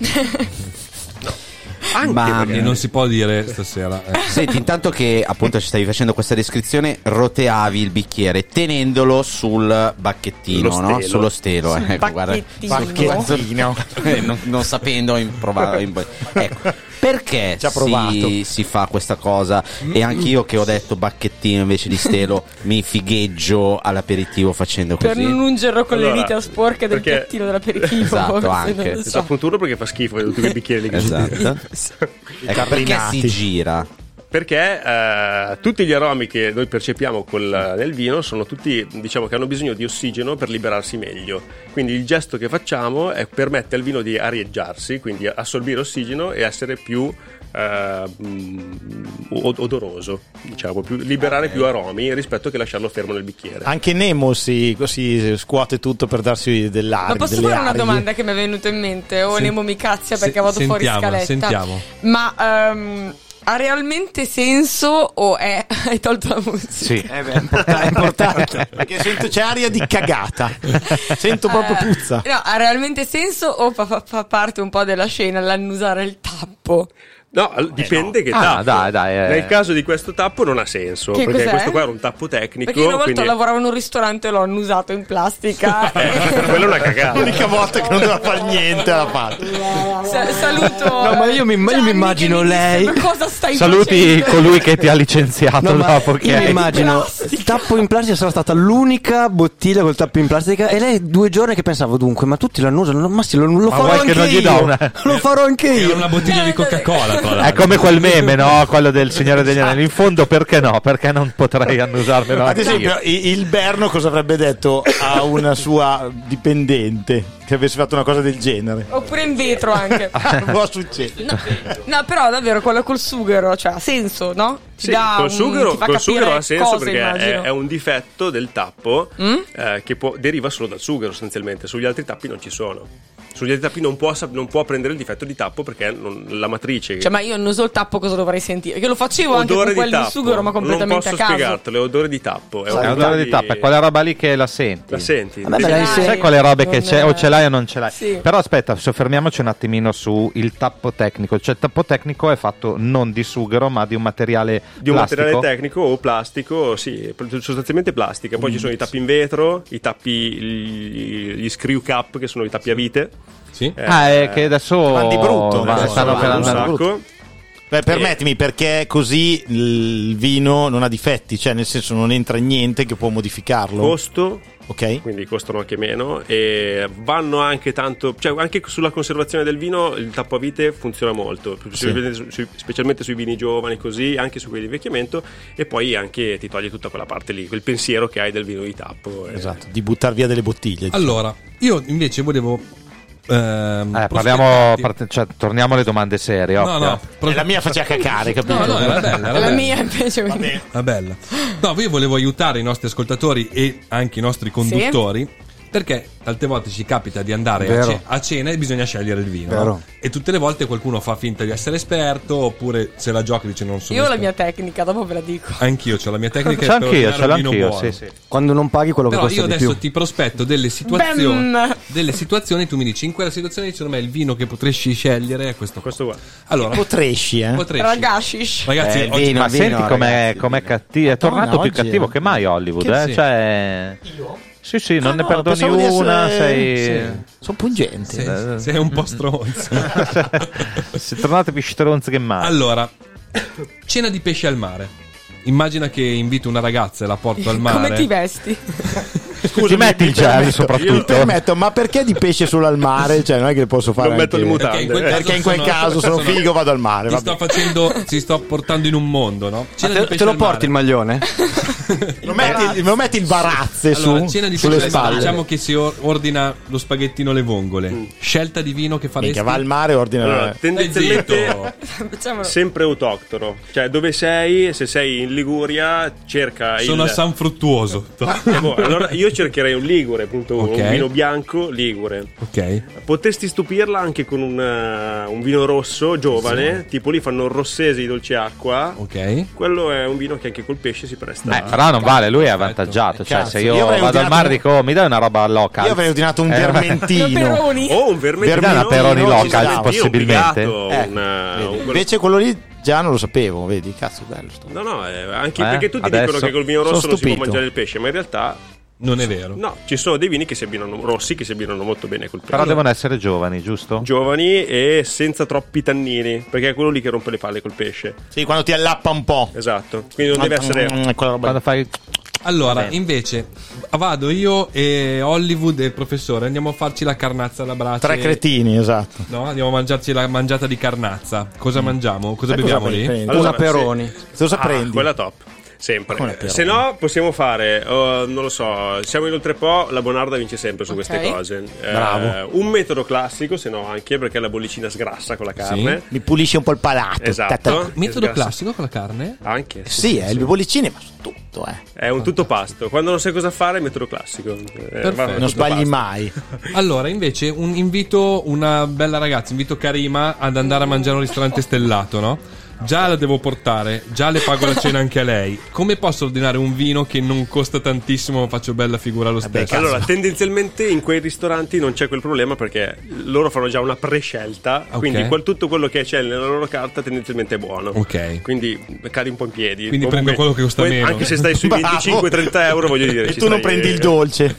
Anche Ma- magari. E non si può dire stasera. eh. Senti, intanto che appunto ci stavi facendo questa descrizione, roteavi il bicchiere tenendolo sul bacchettino, Lo no? stelo. Sullo stelo. Sul ecco, guarda. bacchettino. Bacchettino. Eh, non, non sapendo improvare. Ecco, perché Ci ha provato. si, si fa questa cosa? E anch'io che ho detto bacchettino invece di stelo mi figheggio all'aperitivo facendo Per così. non ungerlo con le Allora, dita sporche del perché- piattino dell'aperitivo. Esatto, forse, anche. non lo so. Esatto, appunto uno perché fa schifo tutti quei bicchieri lì che Esatto. Ecco, perché Caprinati. si gira? Perché eh, tutti gli aromi che noi percepiamo col, nel vino sono tutti, diciamo, che hanno bisogno di ossigeno per liberarsi meglio. Quindi il gesto che facciamo è permette al vino di arieggiarsi, quindi assorbire ossigeno e essere più eh, mm, od- odoroso, diciamo, più, liberare più aromi rispetto che lasciarlo fermo nel bicchiere. Anche Nemo si, così scuote tutto per darsi dell'aria. Ma posso delle fare una arie. domanda che mi è venuta in mente? O Sen- Nemo mi cazzia perché se- vado fuori sentiamo, scaletta. sentiamo. Ma ehm, ha realmente senso o è... Hai tolto la musica? Sì. Eh beh, è importante, è importante, perché sento c'è aria di cagata. Sento proprio Eh, puzza. No, ha realmente senso o fa, fa- fa parte un po' della scena l'annusare il tappo? No, al- dipende che Ah, tappo. dai, dai, eh. Nel caso di questo tappo non ha senso, Che perché cos'è? questo qua era un tappo tecnico. Perché io una volta quindi... lavoravo in un ristorante e l'ho annusato in plastica. Quella è una cagata. L'unica volta che non doveva fare niente l'ha fatto. Sa- saluto. No, ma io mi- io mi Gianni, immagino che mi disse, lei- "Ma cosa stai Saluti facendo?" colui che ti ha licenziato No, ma dopo che io mi hai- immagino il tappo in plastica sarà stata l'unica bottiglia col tappo in plastica e lei due giorni che pensavo dunque ma tutti l'annusano, ma sì lo, lo Ma farò vuoi che anche non gli io do una- lo farò anche Era io. una bottiglia di Coca-Cola. tra È l'altro. come quel meme, no? Quello del Signore degli Anelli. In fondo, perché no? Perché non potrei annusarmelo Ad anche esempio, io? i- il Berno cosa avrebbe detto a una sua dipendente che avesse fatto una cosa del genere? Oppure in vetro anche. Può succedere. No, no, però davvero quello col sughero, cioè ha senso, no? Ti Sì, dà col un- sughero, ti fa col capire sughero ha senso cose, perché è, immagino. è un difetto del tappo Mm? eh, che può- deriva solo dal sughero sostanzialmente. Sugli altri tappi non ci sono. Sugli altri tappi non può, sap- non può prendere il difetto di tappo perché non- la matrice. Cioè, ma io annuso il tappo, cosa dovrei sentire? Che lo facevo anche odore con di quelli di tappo. sughero, ma completamente non posso a caso. spiegartelo, è odore di tappo. È È un odore di tappa, è quella roba lì che la senti. La senti? A me me la Sì. insegni. Sai quelle robe che Non c'è è- o ce l'hai o non ce l'hai? Sì. Però aspetta, soffermiamoci un attimino su il tappo tecnico. Cioè il tappo tecnico è fatto non di sughero ma di un materiale Di un plastico. materiale tecnico o plastico, sì, sostanzialmente plastica. Poi ci sono i tappi in vetro, i tappi, gli, gli screw cap che sono i tappi a vite. Sì? Eh, Ah, è che adesso Vanno di brutto, va- adesso stanno vanno per un andare un brutto. sacco. Beh, permettimi, perché così il vino non ha difetti, cioè nel senso non entra niente che può modificarlo. Costo, Ok? quindi costano anche meno e vanno anche tanto, cioè anche sulla conservazione del vino il tappo a vite funziona molto, specialmente, su- su- specialmente sui vini giovani così, anche su quelli di invecchiamento, e poi anche ti toglie tutta quella parte lì, quel pensiero che hai del vino di tappo. e- Esatto, di buttar via delle bottiglie. diciamo. Allora, io invece volevo. ehm, Eh, parliamo, prospettarti- parte- cioè, torniamo alle domande serie. No, occhio. no, pro- E la mia faceva cacare, capito? No, no, era bella, era La bella. mia invece. Ah, bella. No, io volevo aiutare i nostri ascoltatori e anche i nostri conduttori Perché tante volte ci capita di andare a, Vero. ce- a cena e bisogna scegliere il vino, Vero. no? E tutte le volte qualcuno fa finta di essere esperto, oppure se la gioca dice non sono Io ho la esperto. mia tecnica, dopo ve la dico. Anch'io ho la mia tecnica C'ho per anch'io, ordinare ce l'ho un vino anch'io, buono. sì, sì. Quando non paghi quello che Però costa io di adesso più. ti prospetto delle situazioni, Bam! delle situazioni, tu mi dici in quella situazione secondo me il vino che potresti scegliere è questo. Questo qua. Allora, Potresci, eh. potresti. Ragashish. Ragazzi, Eh, oggi- vino, Ma vino, senti com'è, ragazzi, com'è vino. cattivo, è tornato Madonna, più oggi cattivo è- che mai Hollywood, Che eh? sì. Cioè... Sì, sì, non Ah, ne no, perdoni pensavo di una, essere- sei... sì. Sono pungenti. sei, sei un po' stronzo. sei tornato più stronzo che mai. Allora, cena di pesce al mare. Immagina che invito una ragazza e la porto al mare. Come ti vesti? Ti metti il gel Mi soprattutto. permetto, ma perché di pesce solo al mare? Cioè, non è che posso fare. Non metto anche- le mutande. Perché in quel Perché in quel sono- caso sono sono- figo, vado al mare. Ti va sto bene. facendo, ti sto portando in un mondo, no? Ma Cena di te, pesce te lo al porti il mare. maglione? Lo metti, lo metti il barazze Allora, su, cena di sulle pesce al mare. spalle. Diciamo che si or- ordina lo spaghettino alle vongole. Scelta di vino che faresti? Minchia, va al mare e ordina. Allora, tendenzialmente zitto. Facciamolo. sempre autoctono. Cioè, dove sei? Se sei in Liguria, cerca Sono il. a San Fruttuoso. Eh, boh, allora io cercherei un ligure, appunto, Ok. un vino bianco ligure. Ok. Potresti stupirla anche con un, uh, un vino rosso giovane, tipo lì fanno il rossese di dolce acqua. Ok. Quello è un vino che anche col pesce si presta. Eh, però non vale, lui è avvantaggiato. Cioè, Cazzo, se io, io avrei vado al ordinato mare un- e dico, "Oh, mi dai una roba local?" Io avrei ordinato un Eh, vermentino. Peroni. O un vermentino. Vermentino, Peroni ci local, stava. possibilmente. Obbligato, Eh, un, uh, vedi. un- quello- Invece quello lì già non lo sapevo, vedi, cazzo bello sto. No, no, eh, anche Eh, perché tutti adesso dicono che col vino sono rosso non si può stupito. mangiare il pesce, ma in realtà Non è vero. no, ci sono dei vini che si abbinano rossi che si abbinano molto bene col pesce. Però devono essere giovani, giusto? Giovani e senza troppi tannini, perché è quello lì che rompe le palle col pesce. Sì, quando ti allappa un po'. Esatto. Quindi non deve essere Mm, quella roba. Quando fai... Allora, invece, vado io e Hollywood e il professore. Andiamo a farci la carnazza alla brace. Tre cretini, esatto. No, andiamo a mangiarci la mangiata di carnazza. Cosa mangiamo? Cosa Sai beviamo cosa lì? prendi? Allora, Una Peroni. Cosa Ah, prendi? quella top. Come Sempre. però? Se no, possiamo fare, oh, non lo so, siamo in oltrepo, la Bonarda vince sempre su Ok. queste cose. Eh, Bravo. un metodo classico, se no anche perché la bollicina sgrassa con la carne. Mi pulisce un po' il palato. Esatto. Ta-ta. Metodo Sgrassa. classico con la carne? Anche. Sì, è il bollicine, ma su tutto, eh. È un tutto pasto. Quando non sai cosa fare, metodo classico. Eh, va- va Non tutto sbagli pasto. mai. Allora, invece, un invito una bella ragazza, invito Karima ad andare a mangiare a un ristorante stellato, no? Già la devo portare, già le pago la cena anche a lei. Come posso ordinare un vino che non costa tantissimo ma faccio bella figura lo stesso? Allora, tendenzialmente in quei ristoranti non c'è quel problema perché loro fanno già una prescelta, Ok. quindi quel- tutto quello che c'è nella loro carta tendenzialmente è buono. Ok. Quindi cadi un po' in piedi. Quindi Comunque, prendo quello che costa poi- meno. Anche se stai sui Bravo. venticinque trenta euro, voglio dire. E ci tu non stai- prendi il dolce.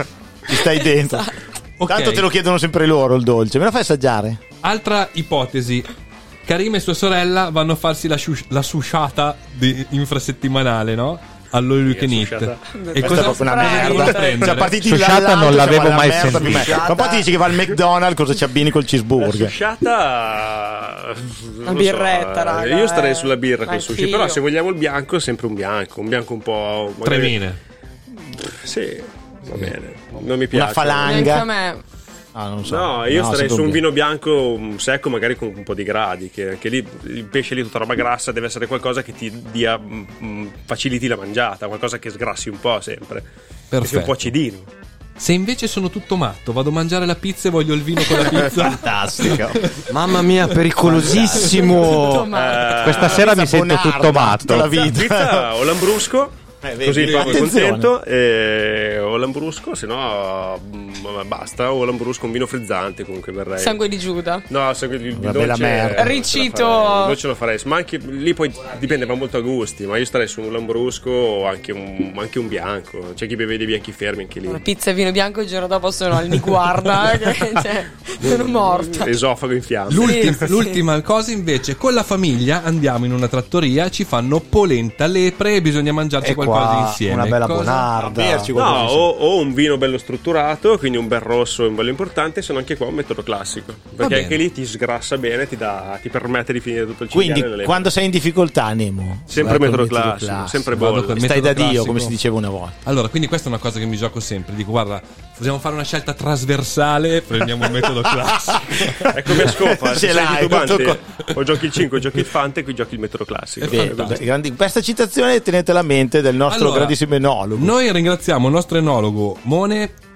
Ci stai dentro. Ok. Tanto te lo chiedono sempre loro il dolce. Me lo fai assaggiare? Altra ipotesi. Karima e sua sorella vanno a farsi la, shush- la susciata di- infrasettimanale, no? All'All You Can Eat. susciata. E Questa cosa è proprio una Spray. merda. devono prendere? Cioè, partiti Susciata dall'alto, non cioè, l'avevo va la mai merda di sentita. me. Ma poi ti dici che va al McDonald's, cosa ci abbini col cheeseburger? Susciata. Una birretta, raga, Io starei eh. sulla birra con il sushi. Anch'io. Però se vogliamo il bianco, sempre un bianco. Un bianco un po'. magari- Tremine. Sì, va bene. Non mi piace. Una falanga. Neanche a me. Ah, non so. No, io No, starei su sempre un un vino bianco mm, secco, magari con un po' di gradi. Che anche lì il pesce lì, tutta roba grassa, deve essere qualcosa che ti dia, mm, mm, faciliti la mangiata, qualcosa che sgrassi un po' sempre. Che sia un Perfetto. po' acidino. Se invece sono tutto matto, vado a mangiare la pizza e voglio il vino con la pizza. Fantastico. Mamma mia, pericolosissimo. Eh, Questa sera mi sento Bonarda, tutto matto. tutta la vita. Pizza o lambrusco. Eh, vedi, Così proprio attenzione. contento. E, o lambrusco, se no mm, basta. O lambrusco, un vino frizzante comunque verrei. Sangue di Giuda. No, sangue di Una bella merda. eh, Ricito. ce la farei, il dolce lo farei. Ma anche lì poi dipende, va molto a gusti. Ma io starei su un lambrusco o anche un, anche un bianco. C'è chi beve dei bianchi fermi anche lì. Una pizza e vino bianco il giorno dopo sono al niguarda. che, cioè, sono morta. Esofago in fiamme. L'ultim- Sì, sì. l'ultima cosa invece, con la famiglia andiamo in una trattoria, ci fanno polenta, lepre e bisogna mangiarci E qualcosa qua insieme. una bella Cosa- bonarda. Berci No, qualcosa o, o un vino bello strutturato, quindi un bel rosso, un bello importante, sono anche qua un metodo classico. Perché bene. anche lì ti sgrassa bene, ti, dà, ti permette di finire tutto il cinghiale. Quindi nelle- quando sei in difficoltà, Nemo, Sempre vai col metodo classico, sempre Vado bolla. col Stai metodo da Dio, classico. come si diceva una volta. Allora, quindi questa è una cosa che mi gioco sempre. Dico, guarda, possiamo fare una scelta trasversale, prendiamo il metodo classico. È come a scopa, Ce se sei l'hai, titubante, tutto o giochi il cinque o giochi il Fante, qui giochi il metodo classico. Beh, grandi- questa citazione tenetela a mente del nostro Allora, grandissimo enologo. Noi ringraziamo il nostro enologo Mone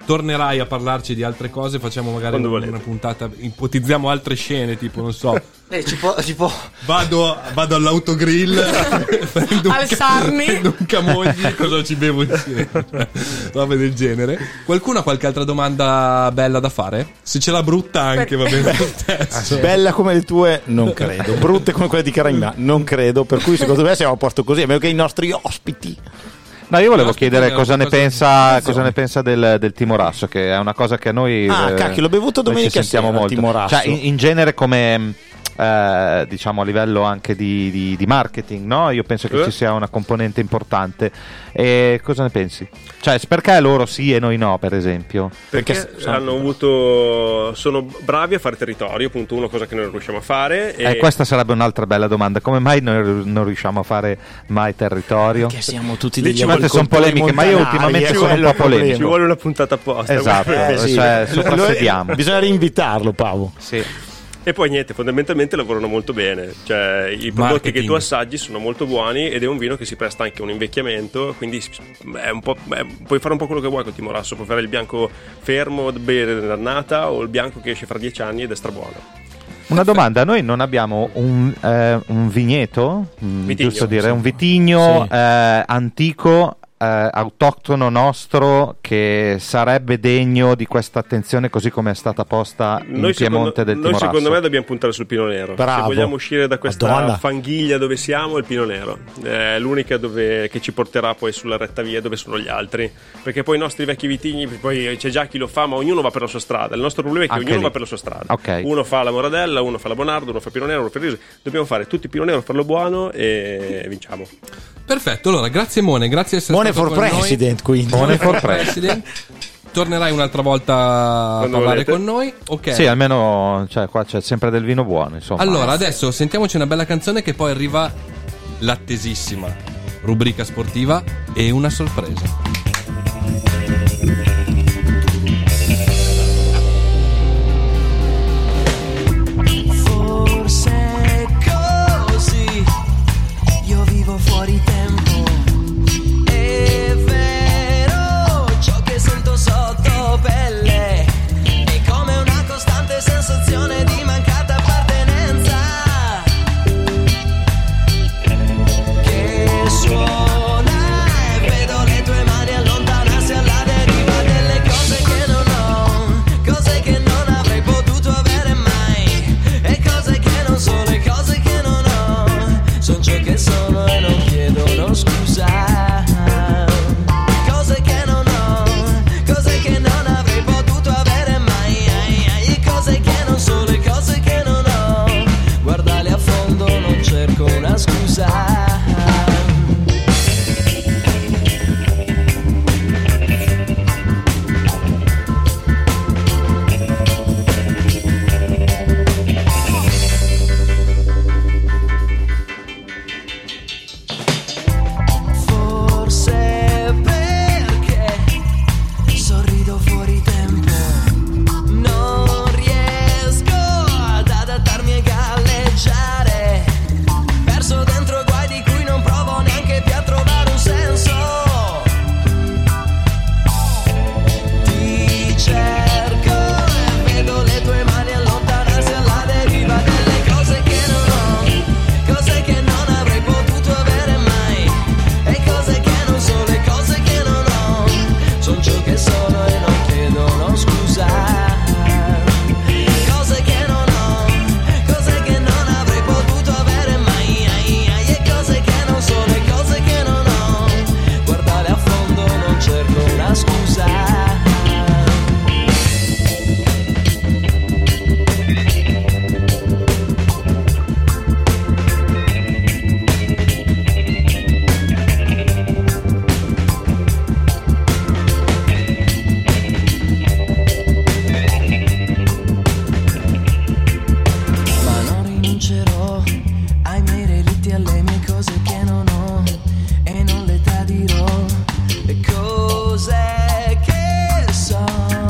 tornerai a parlarci di altre cose, facciamo magari Quando una volete. puntata, ipotizziamo altre scene, tipo non so, Eh, ci può, ci può. vado, vado all'autogrill prendo un Al ca- Sarni. prendo un Camogli, cosa ci bevo insieme, robe del genere. Qualcuno ha qualche altra domanda bella da fare? Se ce l'ha brutta anche va bene lo stesso. Bella come le tue, non credo. Brutte come quelle di Carina, non credo. Per cui secondo me siamo a posto così. A meno che i nostri ospiti. No, io volevo No, chiedere aspetta, cosa ne cosa- pensa, cosa ne pensa del, del Timorasso, che è una cosa che a noi Ah, eh, cacchio, l'ho bevuto noi ci domenica sentiamo sera, molto. Timorasso. Cioè, in, in genere come eh, diciamo a livello anche di, di, di marketing, no? Io penso che Eh? ci sia una componente importante. E cosa ne pensi? Cioè, perché loro sì e noi no, per esempio? Perché, Perché sono- hanno avuto sono bravi a fare territorio, punto uno, cosa che noi non riusciamo a fare. E Eh, questa sarebbe un'altra bella domanda. Come mai noi non riusciamo a fare mai territorio? Che siamo tutti Lì degli ci vuole- sono agricoltori polemiche, ma io montanari, ultimamente eh, sono un quello po' è il problema. polemico. ci vuole una puntata apposta. Esatto, Eh, sì. cioè, Lo- soprassediamo. Bisogna rinvitarlo, Paolo. Sì. E poi niente, fondamentalmente lavorano molto bene, cioè i prodotti Marketing. che tu assaggi sono molto buoni ed è un vino che si presta anche a un invecchiamento, quindi è un po', è- puoi fare un po' quello che vuoi col Timorasso, puoi fare il bianco fermo, bere dannata, o il bianco che esce fra dieci anni ed è strabuono. Una domanda, noi non abbiamo un, eh, un vigneto, mm, Vitigno, giusto dire, sì. un vitigno Sì. eh, antico, eh, autoctono nostro, che sarebbe degno di questa attenzione così come è stata posta in Noi, Piemonte secondo, del noi Timorasso. secondo me dobbiamo puntare sul Pino Nero. Bravo. Se vogliamo uscire da questa Madonna. fanghiglia dove siamo, il Pino Nero è l'unica dove, che ci porterà poi sulla retta via dove sono gli altri, perché poi i nostri vecchi vitigni, poi c'è già chi lo fa, ma ognuno va per la sua strada. Il nostro problema è che Anche ognuno lì. va per la sua strada. Ok. Uno fa la Moradella, uno fa la Bonardo, uno fa Pino Nero, uno fa il Riso. Dobbiamo fare tutti Pino Nero, farlo buono e vinciamo. Perfetto, allora grazie Mone, grazie di essere Mone stato for con noi. president, quindi. Mone for president. Tornerai un'altra volta a Quando parlare volete. con noi. Ok. Sì, almeno cioè, qua c'è sempre del vino buono, insomma. Allora, adesso sentiamoci una bella canzone che poi arriva l'attesissima rubrica sportiva e una sorpresa. Forse è così, io vivo fuori tempo. È vero, ciò che sento sotto pelle è come una costante sensazione di mancata appartenenza, che suona e vedo le tue mani allontanarsi alla deriva delle cose che non ho, cose che non avrei potuto avere mai, e cose che non sono le cose che non ho, sono ciò che sono e non chiedono scusa. Cose che non ho, cose che non avrei potuto avere mai, ai, ai, e cose che non sono le cose che non ho, guardale a fondo, non cerco una scusa. Forse perché sorrido fuori tempo, non riesco ad adattarmi e galleggiare, perso dentro guai di cui non provo neanche più a trovare un senso. Ti cerco e vedo le tue mani allontanarsi alla deriva delle cose che non ho, cose che non avrei potuto avere mai, e cose che non sono le cose che non ho, sono ciò che sono e non chiedono scusa. Cose che non ho, cose che non avrei potuto avere mai, ai, ai, e cose che non sono le cose che non ho, guardale a fondo, non cerco una scusa. Ma non rinuncerò ai miei relitti, alle mie cose che non ho, e non le tradirò, le cose che so.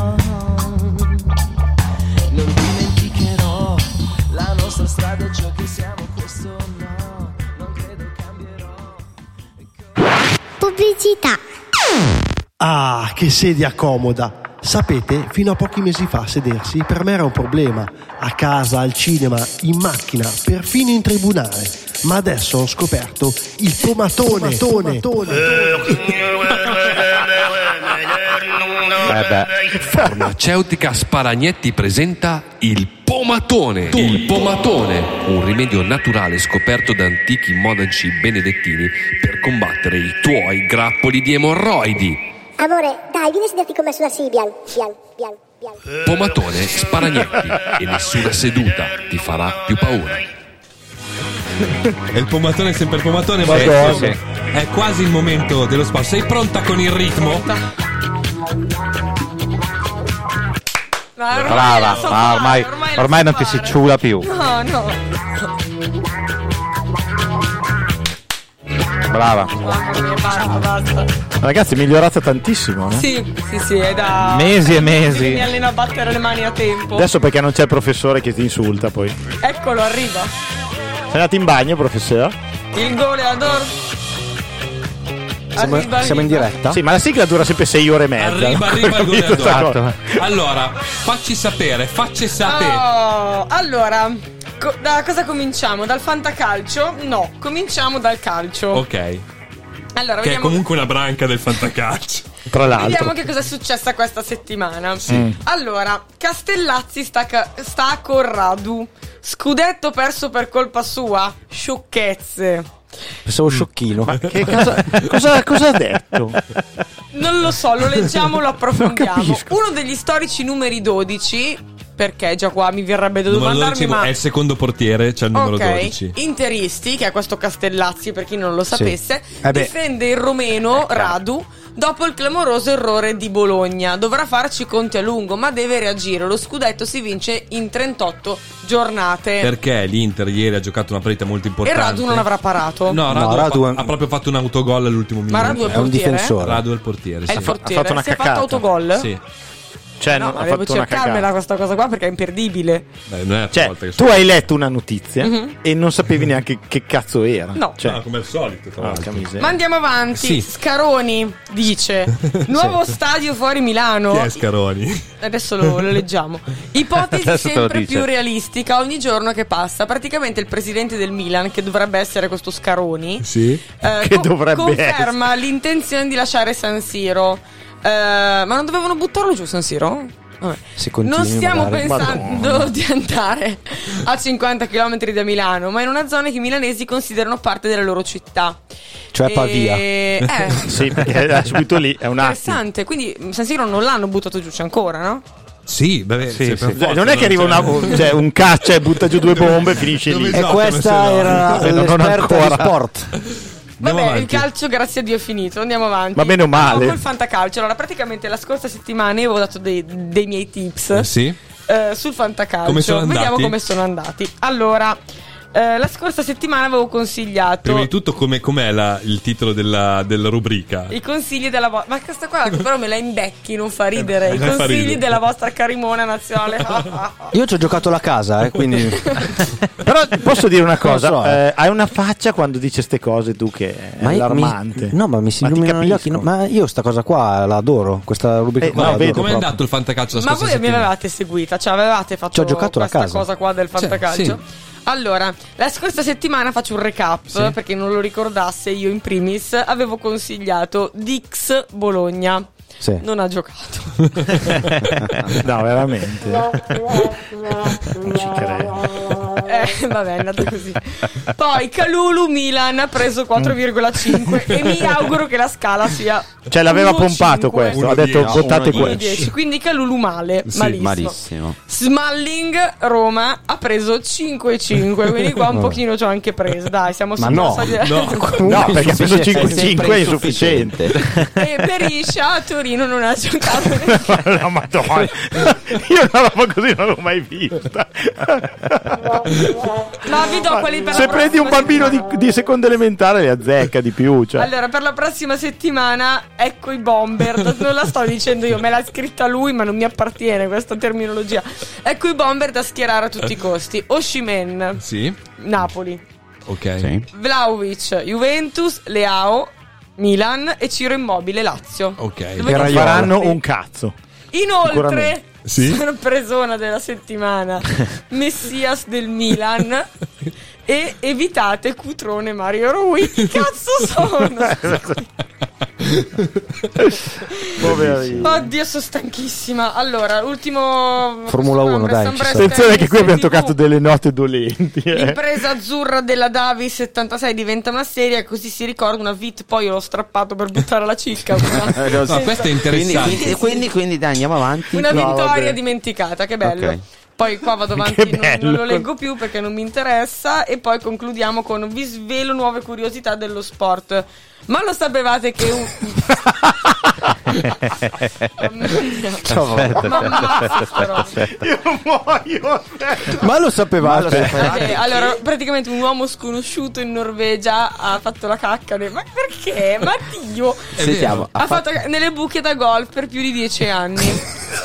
Non dimenticherò la nostra strada e ciò che siamo, questo no, non credo cambierò. Pubblicità. Ah, che sedia comoda! Sapete, fino a pochi mesi fa sedersi per me era un problema. A casa, al cinema, in macchina, perfino in tribunale. Ma adesso ho scoperto il pomatone. pomatone. pomatone. Eh beh. Farmaceutica Sparagnetti presenta il pomatone. Il pomatone, un rimedio naturale scoperto da antichi monaci benedettini per combattere i tuoi grappoli di emorroidi. Amore, dai, vieni a sederti con me sulla Sibian. Pian, pian, pian. Pomatone Sparagnetti e nessuna seduta ti farà più paura. E il pomatone è sempre il pomatone, ma Madonna. è, è quasi il momento dello spazio. Sei pronta con il ritmo? Ma ormai Brava, la so ah, fare, ormai, ormai la ormai so non ti fare. si ciula più. No, no. Brava. Mamma mia, basta, basta. Ragazzi, è migliorata tantissimo, no? Sì, sì, sì, è da Mesi e mesi. Mi alleno a battere le mani a tempo. Adesso perché non c'è il professore che ti insulta poi. Eccolo, arriva. Sei andato in bagno, professore? Il goleador. Siamo, Arriva, siamo in arriva. diretta? Sì, ma la sigla dura sempre sei ore e mezza. Arriva, arriva il Capito sta goleador. cosa? Allora, facci sapere, facci sapere. Oh, allora, co- da cosa cominciamo? Dal fantacalcio? No, cominciamo dal calcio. Ok. Allora, Che è vediamo, comunque una branca del fantacalcio. Tra l'altro. vediamo che cosa è successa questa settimana. Mm. Allora, Castellazzi sta, ca- sta a Corradu. Scudetto perso per colpa sua? Sciocchezze. Pensavo sciocchino. Ma che cosa, cosa, cosa ha detto? Non lo so, lo leggiamo, lo approfondiamo. Non capisco. Uno degli storici numeri dodici, perché già qua mi verrebbe da Numero domandarmi, dodici ma... è il secondo portiere, c'è il numero Ok, dodici. Interisti, che è questo Castellazzi, per chi non lo sapesse, Eh beh. difende il romeno Radu dopo il clamoroso errore di Bologna. Dovrà farci conti a lungo, ma deve reagire. Lo scudetto si vince in trentotto giornate. Perché l'Inter ieri ha giocato una partita molto E importante. Radu non avrà parato. No, Radu, No, ha, Radu fa- è- ha proprio fatto un autogol all'ultimo minuto. Ma Radu è È un portiere? difensore. Radu è il portiere, È sì. il portiere. Ha fatto una si è fatto caccata. autogol? Sì. Cioè, No, non- ma ha devo fatto una cercarmela cagata. questa cosa qua perché è imperdibile. Beh, non è la prima Cioè, volta che tu hai letto una notizia Mhm. e non sapevi neanche che cazzo era. No. Cioè, No, come al solito, tra porca l'altro. miseria. Ma andiamo avanti. Sì. Scaroni dice: nuovo stadio fuori Milano. Chi è Scaroni? Adesso lo, lo leggiamo. Ipotesi Adesso te lo sempre dice. più realistica ogni giorno che passa. Praticamente il presidente del Milan, che dovrebbe essere questo Scaroni, Sì. eh, Che dovrebbe conferma l'intenzione di lasciare San Siro. Eh, ma non dovevano buttarlo giù San Siro? Vabbè. Se continui, Non stiamo magari. pensando Madonna. di andare a cinquanta chilometri da Milano, ma in una zona che i milanesi considerano parte della loro città. Cioè Pavia. E... Eh, Sì, perché è subito lì, è un attimo. interessante. Quindi San Siro non l'hanno buttato giù, c'è ancora, no? Sì, beh, Sì, sì, sì. per forza, Non è che arriva una, c'è- cioè, un caccia e butta giù due bombe e finisce Dove lì. E Esatto, questa se no. era Eh, non l'esperta ancora. di sport. Andiamo Vabbè, avanti. il calcio, grazie a Dio, è finito. Andiamo avanti. Ma meno male. Andiamo col fantacalcio. Allora, praticamente la scorsa settimana io avevo dato dei, dei miei tips Eh, sì. eh, sul fantacalcio. Come sono andati? Vediamo come sono andati. Allora, eh, la scorsa settimana avevo consigliato Prima di tutto, come, com'è la- il titolo della, della rubrica? i consigli della vostra. Ma questa qua però me la imbecchi, non fa ridere. I Non fa consigli ridere. della vostra carimona nazionale. Io ci ho giocato la casa, eh, quindi Però posso dire una cosa, Non so, eh. eh, hai una faccia quando dici ste cose tu che è Ma io- allarmante. mi- no, ma mi si Ma ti illuminano gli occhi. capisco. no, ma io sta cosa qua la adoro. Questa rubrica Eh, qua no, la adoro vedo. Com'è proprio. andato il fantacalcio la Ma scorsa voi mi settimana? avevate seguita, cioè avevate fatto Ci ho giocato la questa casa. cosa qua del fantacalcio? sì. Allora, la scorsa settimana faccio un recap, Sì. perché non lo ricordasse, io in primis avevo consigliato Dix Bologna. Sì. Non ha giocato. No, veramente. Non ci credo. Eh, vabbè, è andato così. Poi Calulu Milan ha preso quattro virgola cinque e mi auguro che la scala sia Cioè l'aveva uno virgola pompato cinque. questo, Uno ha detto dieci. votate Uno uno questo. dieci, quindi Calulu male, Sì, malissimo. Malissimo. Smalling Roma ha preso cinque e cinque, quindi qua un pochino ci ho anche preso. Dai, siamo Ma sulla no, soglia- No, perché preso È cinque sempre cinque è insufficiente. E Beriscia a Torino non ha giocato neanche. No, madonna. Io una roba così non l'ho mai vista. No, vi do quelli per Se la prendi un prossima bambino di, settimana. di seconda elementare le azzecca di più, cioè. Allora, per la prossima settimana, ecco i bomber. Non la sto dicendo io, me l'ha scritta lui, ma non mi appartiene questa terminologia. Ecco i bomber da schierare a tutti i costi. Oshimen, Sì, Napoli. ok. Sì. Vlahovic, Juventus, Leao, Milan e Ciro Immobile, Lazio. Ok. Dove Non che faranno fare? un cazzo. Inoltre, Sì? sorpresona della settimana, Messias del Milan e evitate Cutrone Mario Rui. Chi cazzo sono? Oddio, sono stanchissima. Allora, ultimo Formula uno, dai. Attenzione che qui abbiamo toccato delle note dolenti. Eh. L'impresa azzurra della Davis settantasei diventa una serie, così si ricorda una V I T, poi io l'ho strappato per buttare la cicca. Una, no, no, questo è interessante. Quindi, quindi, quindi, quindi dai, andiamo avanti. una No, vittoria vabbè. dimenticata, che bello. Ok. Poi qua vado avanti, Che non, bello. non lo leggo più perché non mi interessa. E poi concludiamo con vi svelo nuove curiosità dello sport. Ma lo sapevate che un... Aspetta, Ma ammazza sta roba. Io muoio. Ma lo sapevate? Ok, allora, praticamente un uomo sconosciuto in Norvegia ha fatto la cacca. de- Ma perché? Ma Dio! Sentiamo. Ha fatto nelle buche da golf per più di dieci anni.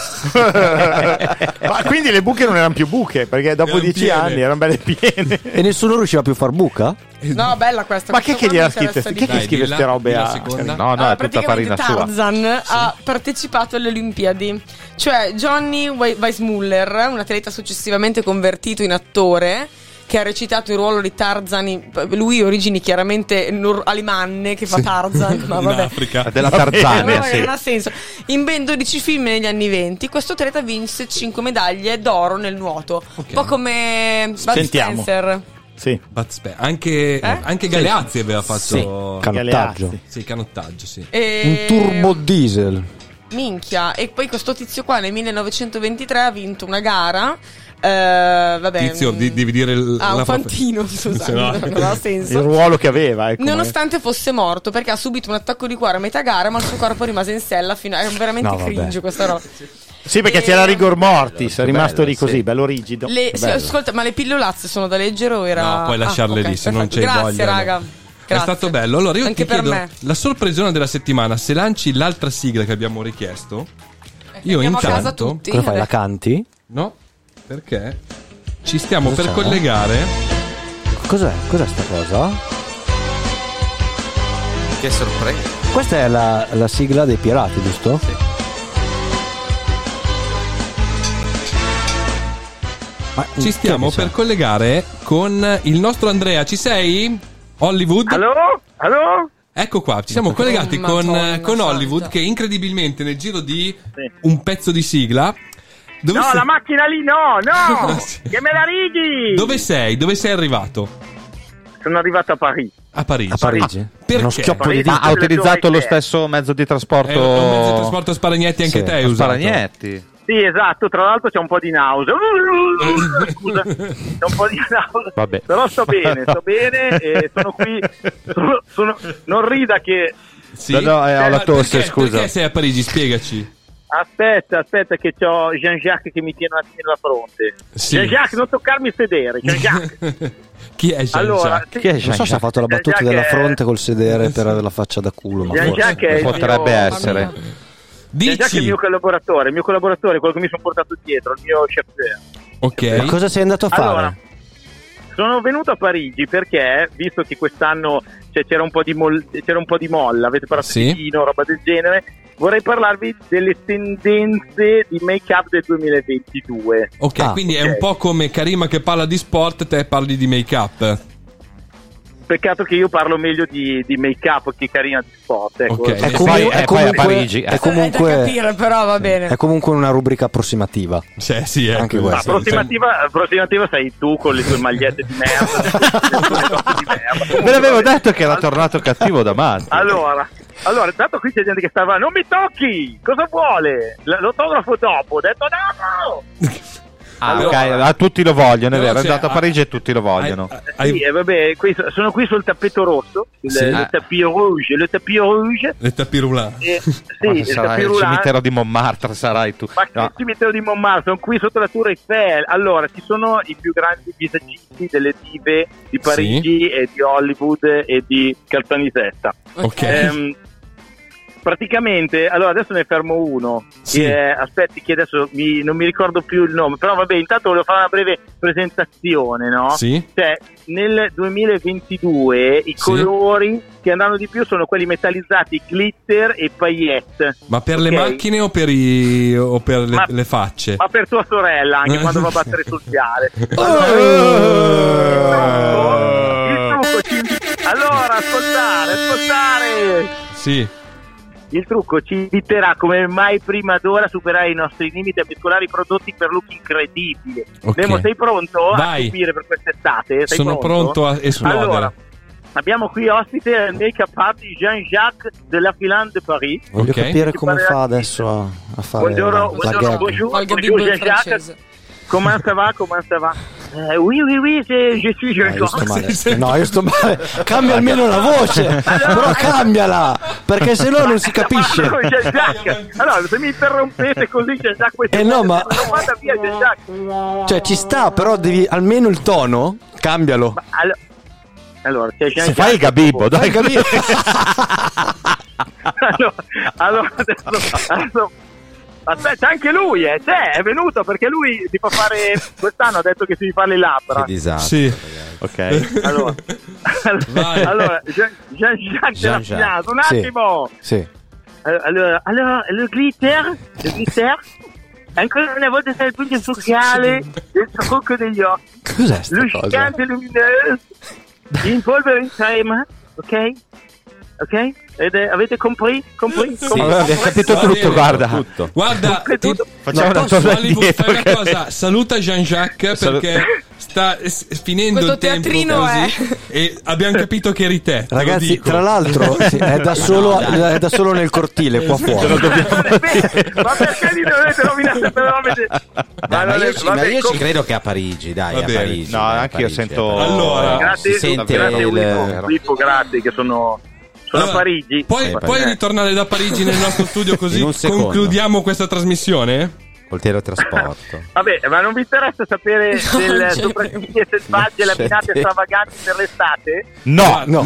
Ma quindi le buche non erano più buche, perché dopo Erano dieci piene. anni erano belle piene. E nessuno riusciva più a far buca? No, bella questa. Ma che questo che gli qua ha mi scritto? interessa Chi di che più. Dai, scrive dilla- ste robe? dilla a- seconda. No, no, Allora, è tutta praticamente farina sua. Tarzan ha partecipato alle Olimpiadi. Cioè Johnny Wei- Weissmuller, un atleta successivamente convertito in attore, che ha recitato il ruolo di Tarzan in- lui origini chiaramente nor- alemanne, che fa Tarzan, ma in vabbè. Africa. Della No, Tarzania, no, sì. non ha senso. In ben dodici film negli anni venti, questo atleta vinse cinque medaglie d'oro nel nuoto. Un po' come Bud Sentiamo. Spencer. Sì. Bud Spe- anche, Eh? anche Galeazzi aveva fatto Sì. Canottaggio. Galeazzi. sì, canottaggio, sì. E... Un turbo diesel. Minchia. E poi questo tizio qua nel millenovecentoventitré ha vinto una gara. Eh, vabbè, Tizio, mm, di- devi dire l- ah, la un prof- fantino, scusa, Se no- non ha Il senso. ruolo che aveva, ecco. Nonostante fosse morto, perché ha subito un attacco di cuore a metà gara, ma il suo corpo rimase in sella fino a... È veramente No, vabbè. cringe questa roba. Sì, perché E- c'era rigor mortis, è rimasto bello, lì così, sì. bello rigido. Le- sì, Bello. ascolta, ma le pillolazze sono da leggere o era... No, puoi lasciarle Ah, ok, lì, se non perfetto. c'hai Grazie, voglia. raga. È Grazie. stato bello. Allora io Anche ti per chiedo me. la sorpresona della settimana. Se lanci l'altra sigla che abbiamo richiesto, io Andiamo a casa intanto tutti. Cosa fai? La canti? no, perché ci stiamo Cosa per c'è? collegare. Cos'è? Cos'è sta cosa? Che sorpresa. Questa è la, la sigla dei pirati, giusto? Sì. Ma Ci stiamo che ne per collegare con il nostro Andrea. Ci sei? Hollywood? Allo? Allo? Ecco qua, ci siamo collegati Oh, con, Madonna con Hollywood santa. che incredibilmente nel giro di Sì. un pezzo di sigla. Dove No, sei? la macchina lì no, no! Sì. Che me la righi! Dove sei? Dove sei arrivato? Sono arrivato a Parigi. A Parigi. A Parigi? Ah, perché? Uno schioppo di Parigi. dita. Ma ha utilizzato lo È- stesso mezzo di trasporto? È un mezzo di trasporto a Sparagnetti anche Sì, te hai a usato. Sparagnetti. Sì, esatto, tra l'altro c'è un po' di nausea. Scusa, c'è un po' di nausea. Vabbè. Però sto bene, sto bene e sono qui. Sono, sono- non rida che... Sì? No, no, eh, ho la Ma tosse, perché, scusa. Perché sei a Parigi? Spiegaci. Aspetta, aspetta che c'ho Jean-Jacques che mi tiene un attimo la fronte. Sì. Jean-Jacques, non toccarmi il sedere. Jean-Jacques. Chi è Jean-Jacques? Allora, sì, Chi è non so se ha fatto la battuta Jean-Jacques della è- fronte col sedere per la faccia da culo. Ma Jean-Jacques è il Potrebbe mio- essere. Jean-Jacques è il Dici. mio collaboratore, il mio collaboratore, quello che mi sono portato dietro, il mio chef. Ok. Ma cosa sei andato a fare? Allora, sono venuto a Parigi perché, visto che quest'anno cioè, c'era, un po' di mol- c'era un po' di molla, avete parlato Sì. di vino, roba del genere, vorrei parlarvi delle tendenze di make-up del duemilaventidue. Ok, Ah, quindi è ok. un po' come Karima che parla di sport, te parli di make-up. Peccato che io parlo meglio di, di make-up che carina di sport. Ecco. Ok. È, E comu- poi- è e poi a comunque, Parigi, eh. è È da comunque, capire, però va bene. è comunque una rubrica approssimativa. Cioè, sì, ecco. Anche Ma questo. approssimativa, approssimativa sei tu con le tue magliette di merda, le tue cose di merda. Ve l'avevo detto che era tornato cattivo da matti. Allora, allora, intanto qui c'è gente che stava, non mi tocchi, cosa vuole? L- L'autografo dopo, ho detto no! Ah, allora- ok, ah, tutti lo vogliono, è Però vero, è c'è- andato a Parigi e tutti lo vogliono. Hai- Sì, e vabbè, qui so- sono qui sul tappeto rosso, il, Sì. il tapis rouge, il tapis rouge. Le tapis roulant. E, Ma sì, che il sarai tapis il roulant. cimitero di Montmartre, sarai tu. Ma che No. cimitero di Montmartre, sono qui sotto la Tour Eiffel. Allora, ci sono i più grandi visagisti delle dive di Parigi e di Hollywood e di Caltanissetta. Ok. Ehm, praticamente, allora adesso ne fermo uno. Sì. Che, aspetti, che adesso mi, non mi ricordo più il nome, però vabbè, intanto volevo fare una breve presentazione, no? Sì. Cioè, nel duemilaventidue i Sì. colori che andranno di più sono quelli metallizzati, glitter e paillette. Ma per Ok? le macchine o per, i, o per le, Ma- le facce? Ma per tua sorella, anche quando va a battere sul viale. Il trucco ci invita- Allora, ascoltare, ascoltare. Sì. Il trucco ci inviterà come mai prima d'ora a superare i nostri limiti e a mescolare i prodotti per look incredibili. Ok. Nemo, sei pronto Vai. a stupire per quest'estate? Sei Sono pronto a esplodere. Allora, abbiamo qui ospite il make-up artist Jean-Jacques de la Filande de Paris. Voglio Ok. capire Ci come parlerà- fa adesso a, a fare Buongiorno, la buongiorno, gag. bonjour, Olga bonjour Bibbo in Jean-Jacques. francese. Comment ça va? Comment ça va? Eh, oui, oui, oui, je, je suis Ah, io sto Jean-Jacques. male. No, io sto male. Cambia almeno la voce, però cambiala, perché se no non si capisce. Allora, Jean-Jacques, allora, se mi interrompete così, Jean-Jacques, Eh no, ma- non vada via, Jean-Jacques. Cioè ci sta, però devi almeno il tono, cambialo. Ma allo- Allora, c'è Se Jean-Jacques. fai il Gabibbo, dai. Hai capito? allora, allora adesso, adesso aspetta, anche lui eh, c'è, è venuto perché lui si fa fare quest'anno ha detto che si fa le labbra. Che disastro. Sì. Ok. Allora, Vai. allora Jean- Jean-Jacques della Jean-Jacques. Finanza, un Sì. attimo. Sì. Allora, allora, le glitter, le glitter, ancora una volta sei il punto focale del trucco degli occhi. Cos'è sta cosa? Luccicante luminoso in polvere in crema, ok? Ok? Ed, eh, avete compris? Compris? Sì. Compris? Vabbè, abbiamo capito Va tutto, bene. guarda. Tutto. Guarda, ti, Facciamo una posso, torna Hollywood, indietro, fai una ok? cosa, saluta Jean-Jacques Salu- perché sta s- finendo Questo il tempo teatrino così e abbiamo capito che eri te, te lo Ragazzi, dico. tra l'altro sì, è, da solo, è da solo nel cortile qua fuori. Ma perché li dovete rovinare per rovinare? Dai, ma io, ci, ma vabbè, io com- ci credo che a Parigi, dai, Va a bene. Parigi. No, dai, a anche io Parigi, sento- a Parigi. Allora, Grazie, si sente grazie il- Wippo, Wippo, grazie che sono, sono Allora, a Parigi. Puoi, Sì, puoi eh. ritornare da Parigi nel nostro studio così In un secondo. concludiamo questa trasmissione? Col teletrasporto. Vabbè, ma non vi interessa sapere No, del c'è sopracciglia selvagge e laminate C'è- stravaganti per l'estate? No, No.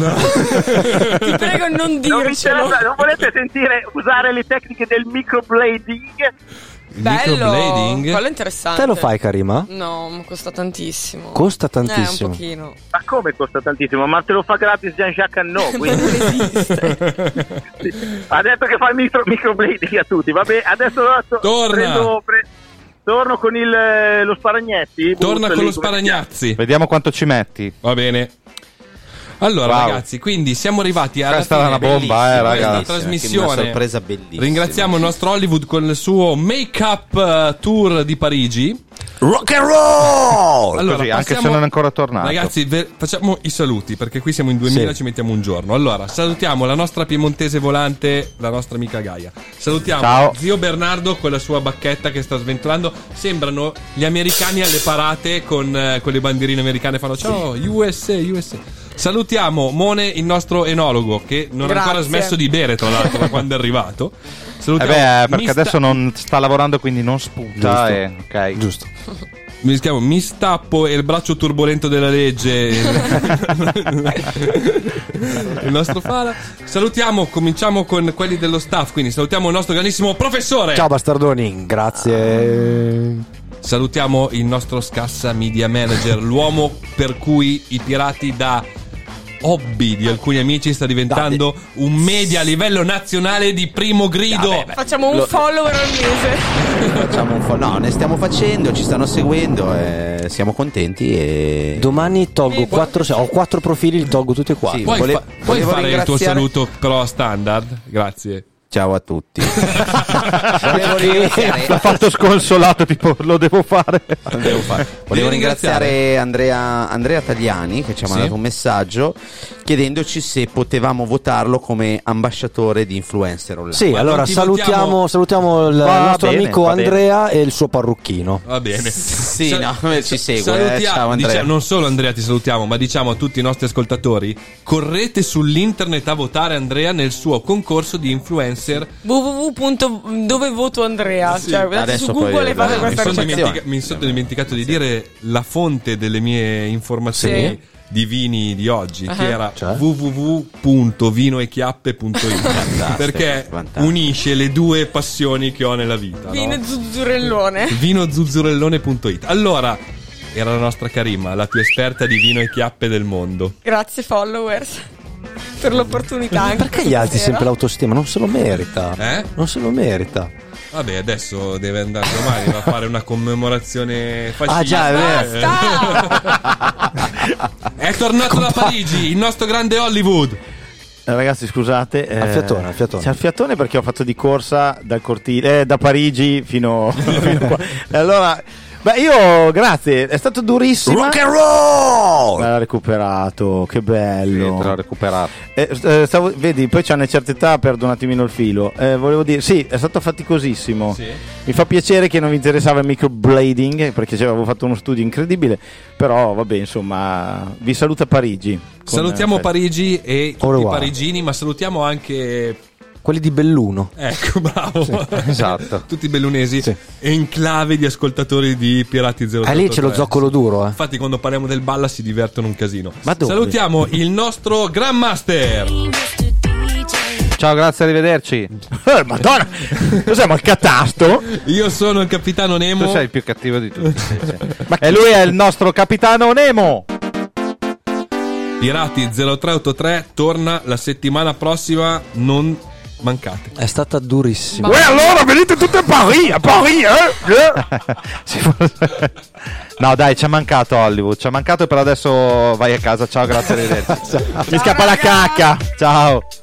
Ti prego, non Non vi dircelo. interessa, non volete sentire usare le tecniche del microblading? Bello. Microblading? Quello è interessante. Te lo fai, Karima? No, ma costa tantissimo. Costa Eh, un tantissimo. pochino. Ma come costa tantissimo? Ma te lo fa gratis Jean-Jacques a no, Ma quindi non esiste. ha detto che fa il micro, microblading a tutti. Vabbè, adesso to- Torna. prendo, pre- torno con il, eh, lo Sparagnetti. Torna Butto con lì, lo come si chiama? Sparagnazzi. vediamo quanto ci metti. Va bene. Allora, Wow. ragazzi, quindi siamo arrivati alla Questa fine è una bomba, bellissima eh, di ragazzi. questa trasmissione. Una sorpresa bellissima. Ringraziamo il nostro Hollywood con il suo make-up eh, tour di Parigi. Rock and roll! Allora, Così, anche passiamo- se non è ancora tornato. Ragazzi, ve- facciamo i saluti perché qui siamo in duemila, Sì. ci mettiamo un giorno. Allora, salutiamo la nostra piemontese volante, la nostra amica Gaia. Salutiamo Ciao. zio Bernardo con la sua bacchetta che sta sventolando. Sembrano gli americani alle parate con, eh, con le bandierine americane. Fanno ciao, U S A, U S A. Salutiamo Mone, il nostro enologo, che non ha Grazie. ancora smesso di bere, tra l'altro, da quando è arrivato. Eh Salutiamo beh, perché Mista- adesso non sta lavorando, quindi non sputa. Giusto. E, ok. Giusto. Mi chiamo Mi Stappo e il braccio turbolento della legge. Il nostro Fala. Salutiamo, cominciamo con quelli dello staff. Quindi salutiamo il nostro grandissimo professore. Ciao bastardoni, grazie. Salutiamo il nostro Scassa Media Manager, l'uomo per cui i pirati da hobby di alcuni amici sta diventando un media a livello nazionale di primo grido. Facciamo un Lo- follower al mese. Facciamo un po'. No, ne stiamo facendo, ci stanno seguendo, eh, siamo contenti e. Domani tolgo quattro, ho quattro profili, li tolgo tutti e quattro. Sì. Puoi, Vole- fa- puoi volevo fare il tuo ringraziare- saluto però standard? Grazie. Ciao a tutti. Volevo ringraziare, L'ha fatto sconsolato, tipo lo devo fare. non devo fare. Volevo ringraziare Andrea, Andrea Tagliani che ci ha Sì. mandato un messaggio chiedendoci se potevamo votarlo come ambasciatore di influencer online. Sì, Ma allora non ti salutiamo, votiamo- salutiamo il Va nostro bene, amico va bene. Andrea e il suo parrucchino. Va bene. Sì, Sa- no, ci segue. Salutiamo, eh. Ciao Andrea. diciamo- non solo Andrea ti salutiamo, ma diciamo a tutti i nostri ascoltatori: correte sull'internet a votare Andrea nel suo concorso di influencer. w w w. Dove voto Andrea? Sì. Cioè, andate Adesso su poi Google e fate la- Mi questa sono, ricerca. dimentica- mi sono dimenticato di dire la fonte delle mie informazioni. di vini di oggi, Uh-huh. che era Cioè? w w w punto vinoechiappe punto it perché fantastico. unisce le due passioni che ho nella vita. Vino no? zuzzurellone. vinozuzzurellone punto it. Allora, era la nostra Karima, la più esperta di vino e chiappe del mondo. Grazie followers per l'opportunità. anche Perché gli questa altri sera. sempre l'autostima? Non se lo merita. Eh? Non se lo merita. Vabbè, adesso deve andare domani, va a fare una commemorazione fascista. Ah, già, è vero. È tornato da Parigi, il nostro grande Hollywood. Eh, ragazzi, scusate. eh, Al fiatone, al fiatone. C'è il fiatone perché ho fatto di corsa dal cortile, eh, da Parigi fino, fino qua. E allora, beh, io, grazie, è stato durissimo. Rock and roll! Me l'ha recuperato, che bello. Te l'ho recuperato. Eh, eh, stavo- vedi, poi c'è una certa età, perdo un attimino il filo. Eh, volevo dire, sì, è stato faticosissimo. Sì. Mi fa piacere che non vi interessava il microblading, perché ci avevo fatto uno studio incredibile. Però, vabbè, insomma, vi saluta Parigi. Con- Salutiamo eh, Parigi e tutti i revoir. parigini, ma salutiamo anche... Quelli di Belluno. Ecco, bravo. Esatto. Tutti i bellunesi Sì. e enclave di ascoltatori di Pirati zero Ah, lì c'è lo zoccolo duro, eh. Infatti quando parliamo del balla si divertono un casino. Ma dove? Salutiamo il nostro Grandmaster. Ciao, grazie, arrivederci. Eh, Madonna, cos'è, ma il catasto? Io sono il capitano Nemo. Tu sei il più cattivo di tutti. sì, sì. E lui è il nostro capitano Nemo. Pirati zero tre otto tre torna la settimana prossima, non mancate. È stata durissima. E allora venite tutte a Parigi, a Parigi, eh? Sì, forse- No, dai, ci è mancato Hollywood. Ci è mancato, però adesso vai a casa. Ciao, grazie, arrivederci. Mi scappa la cacca. Ciao.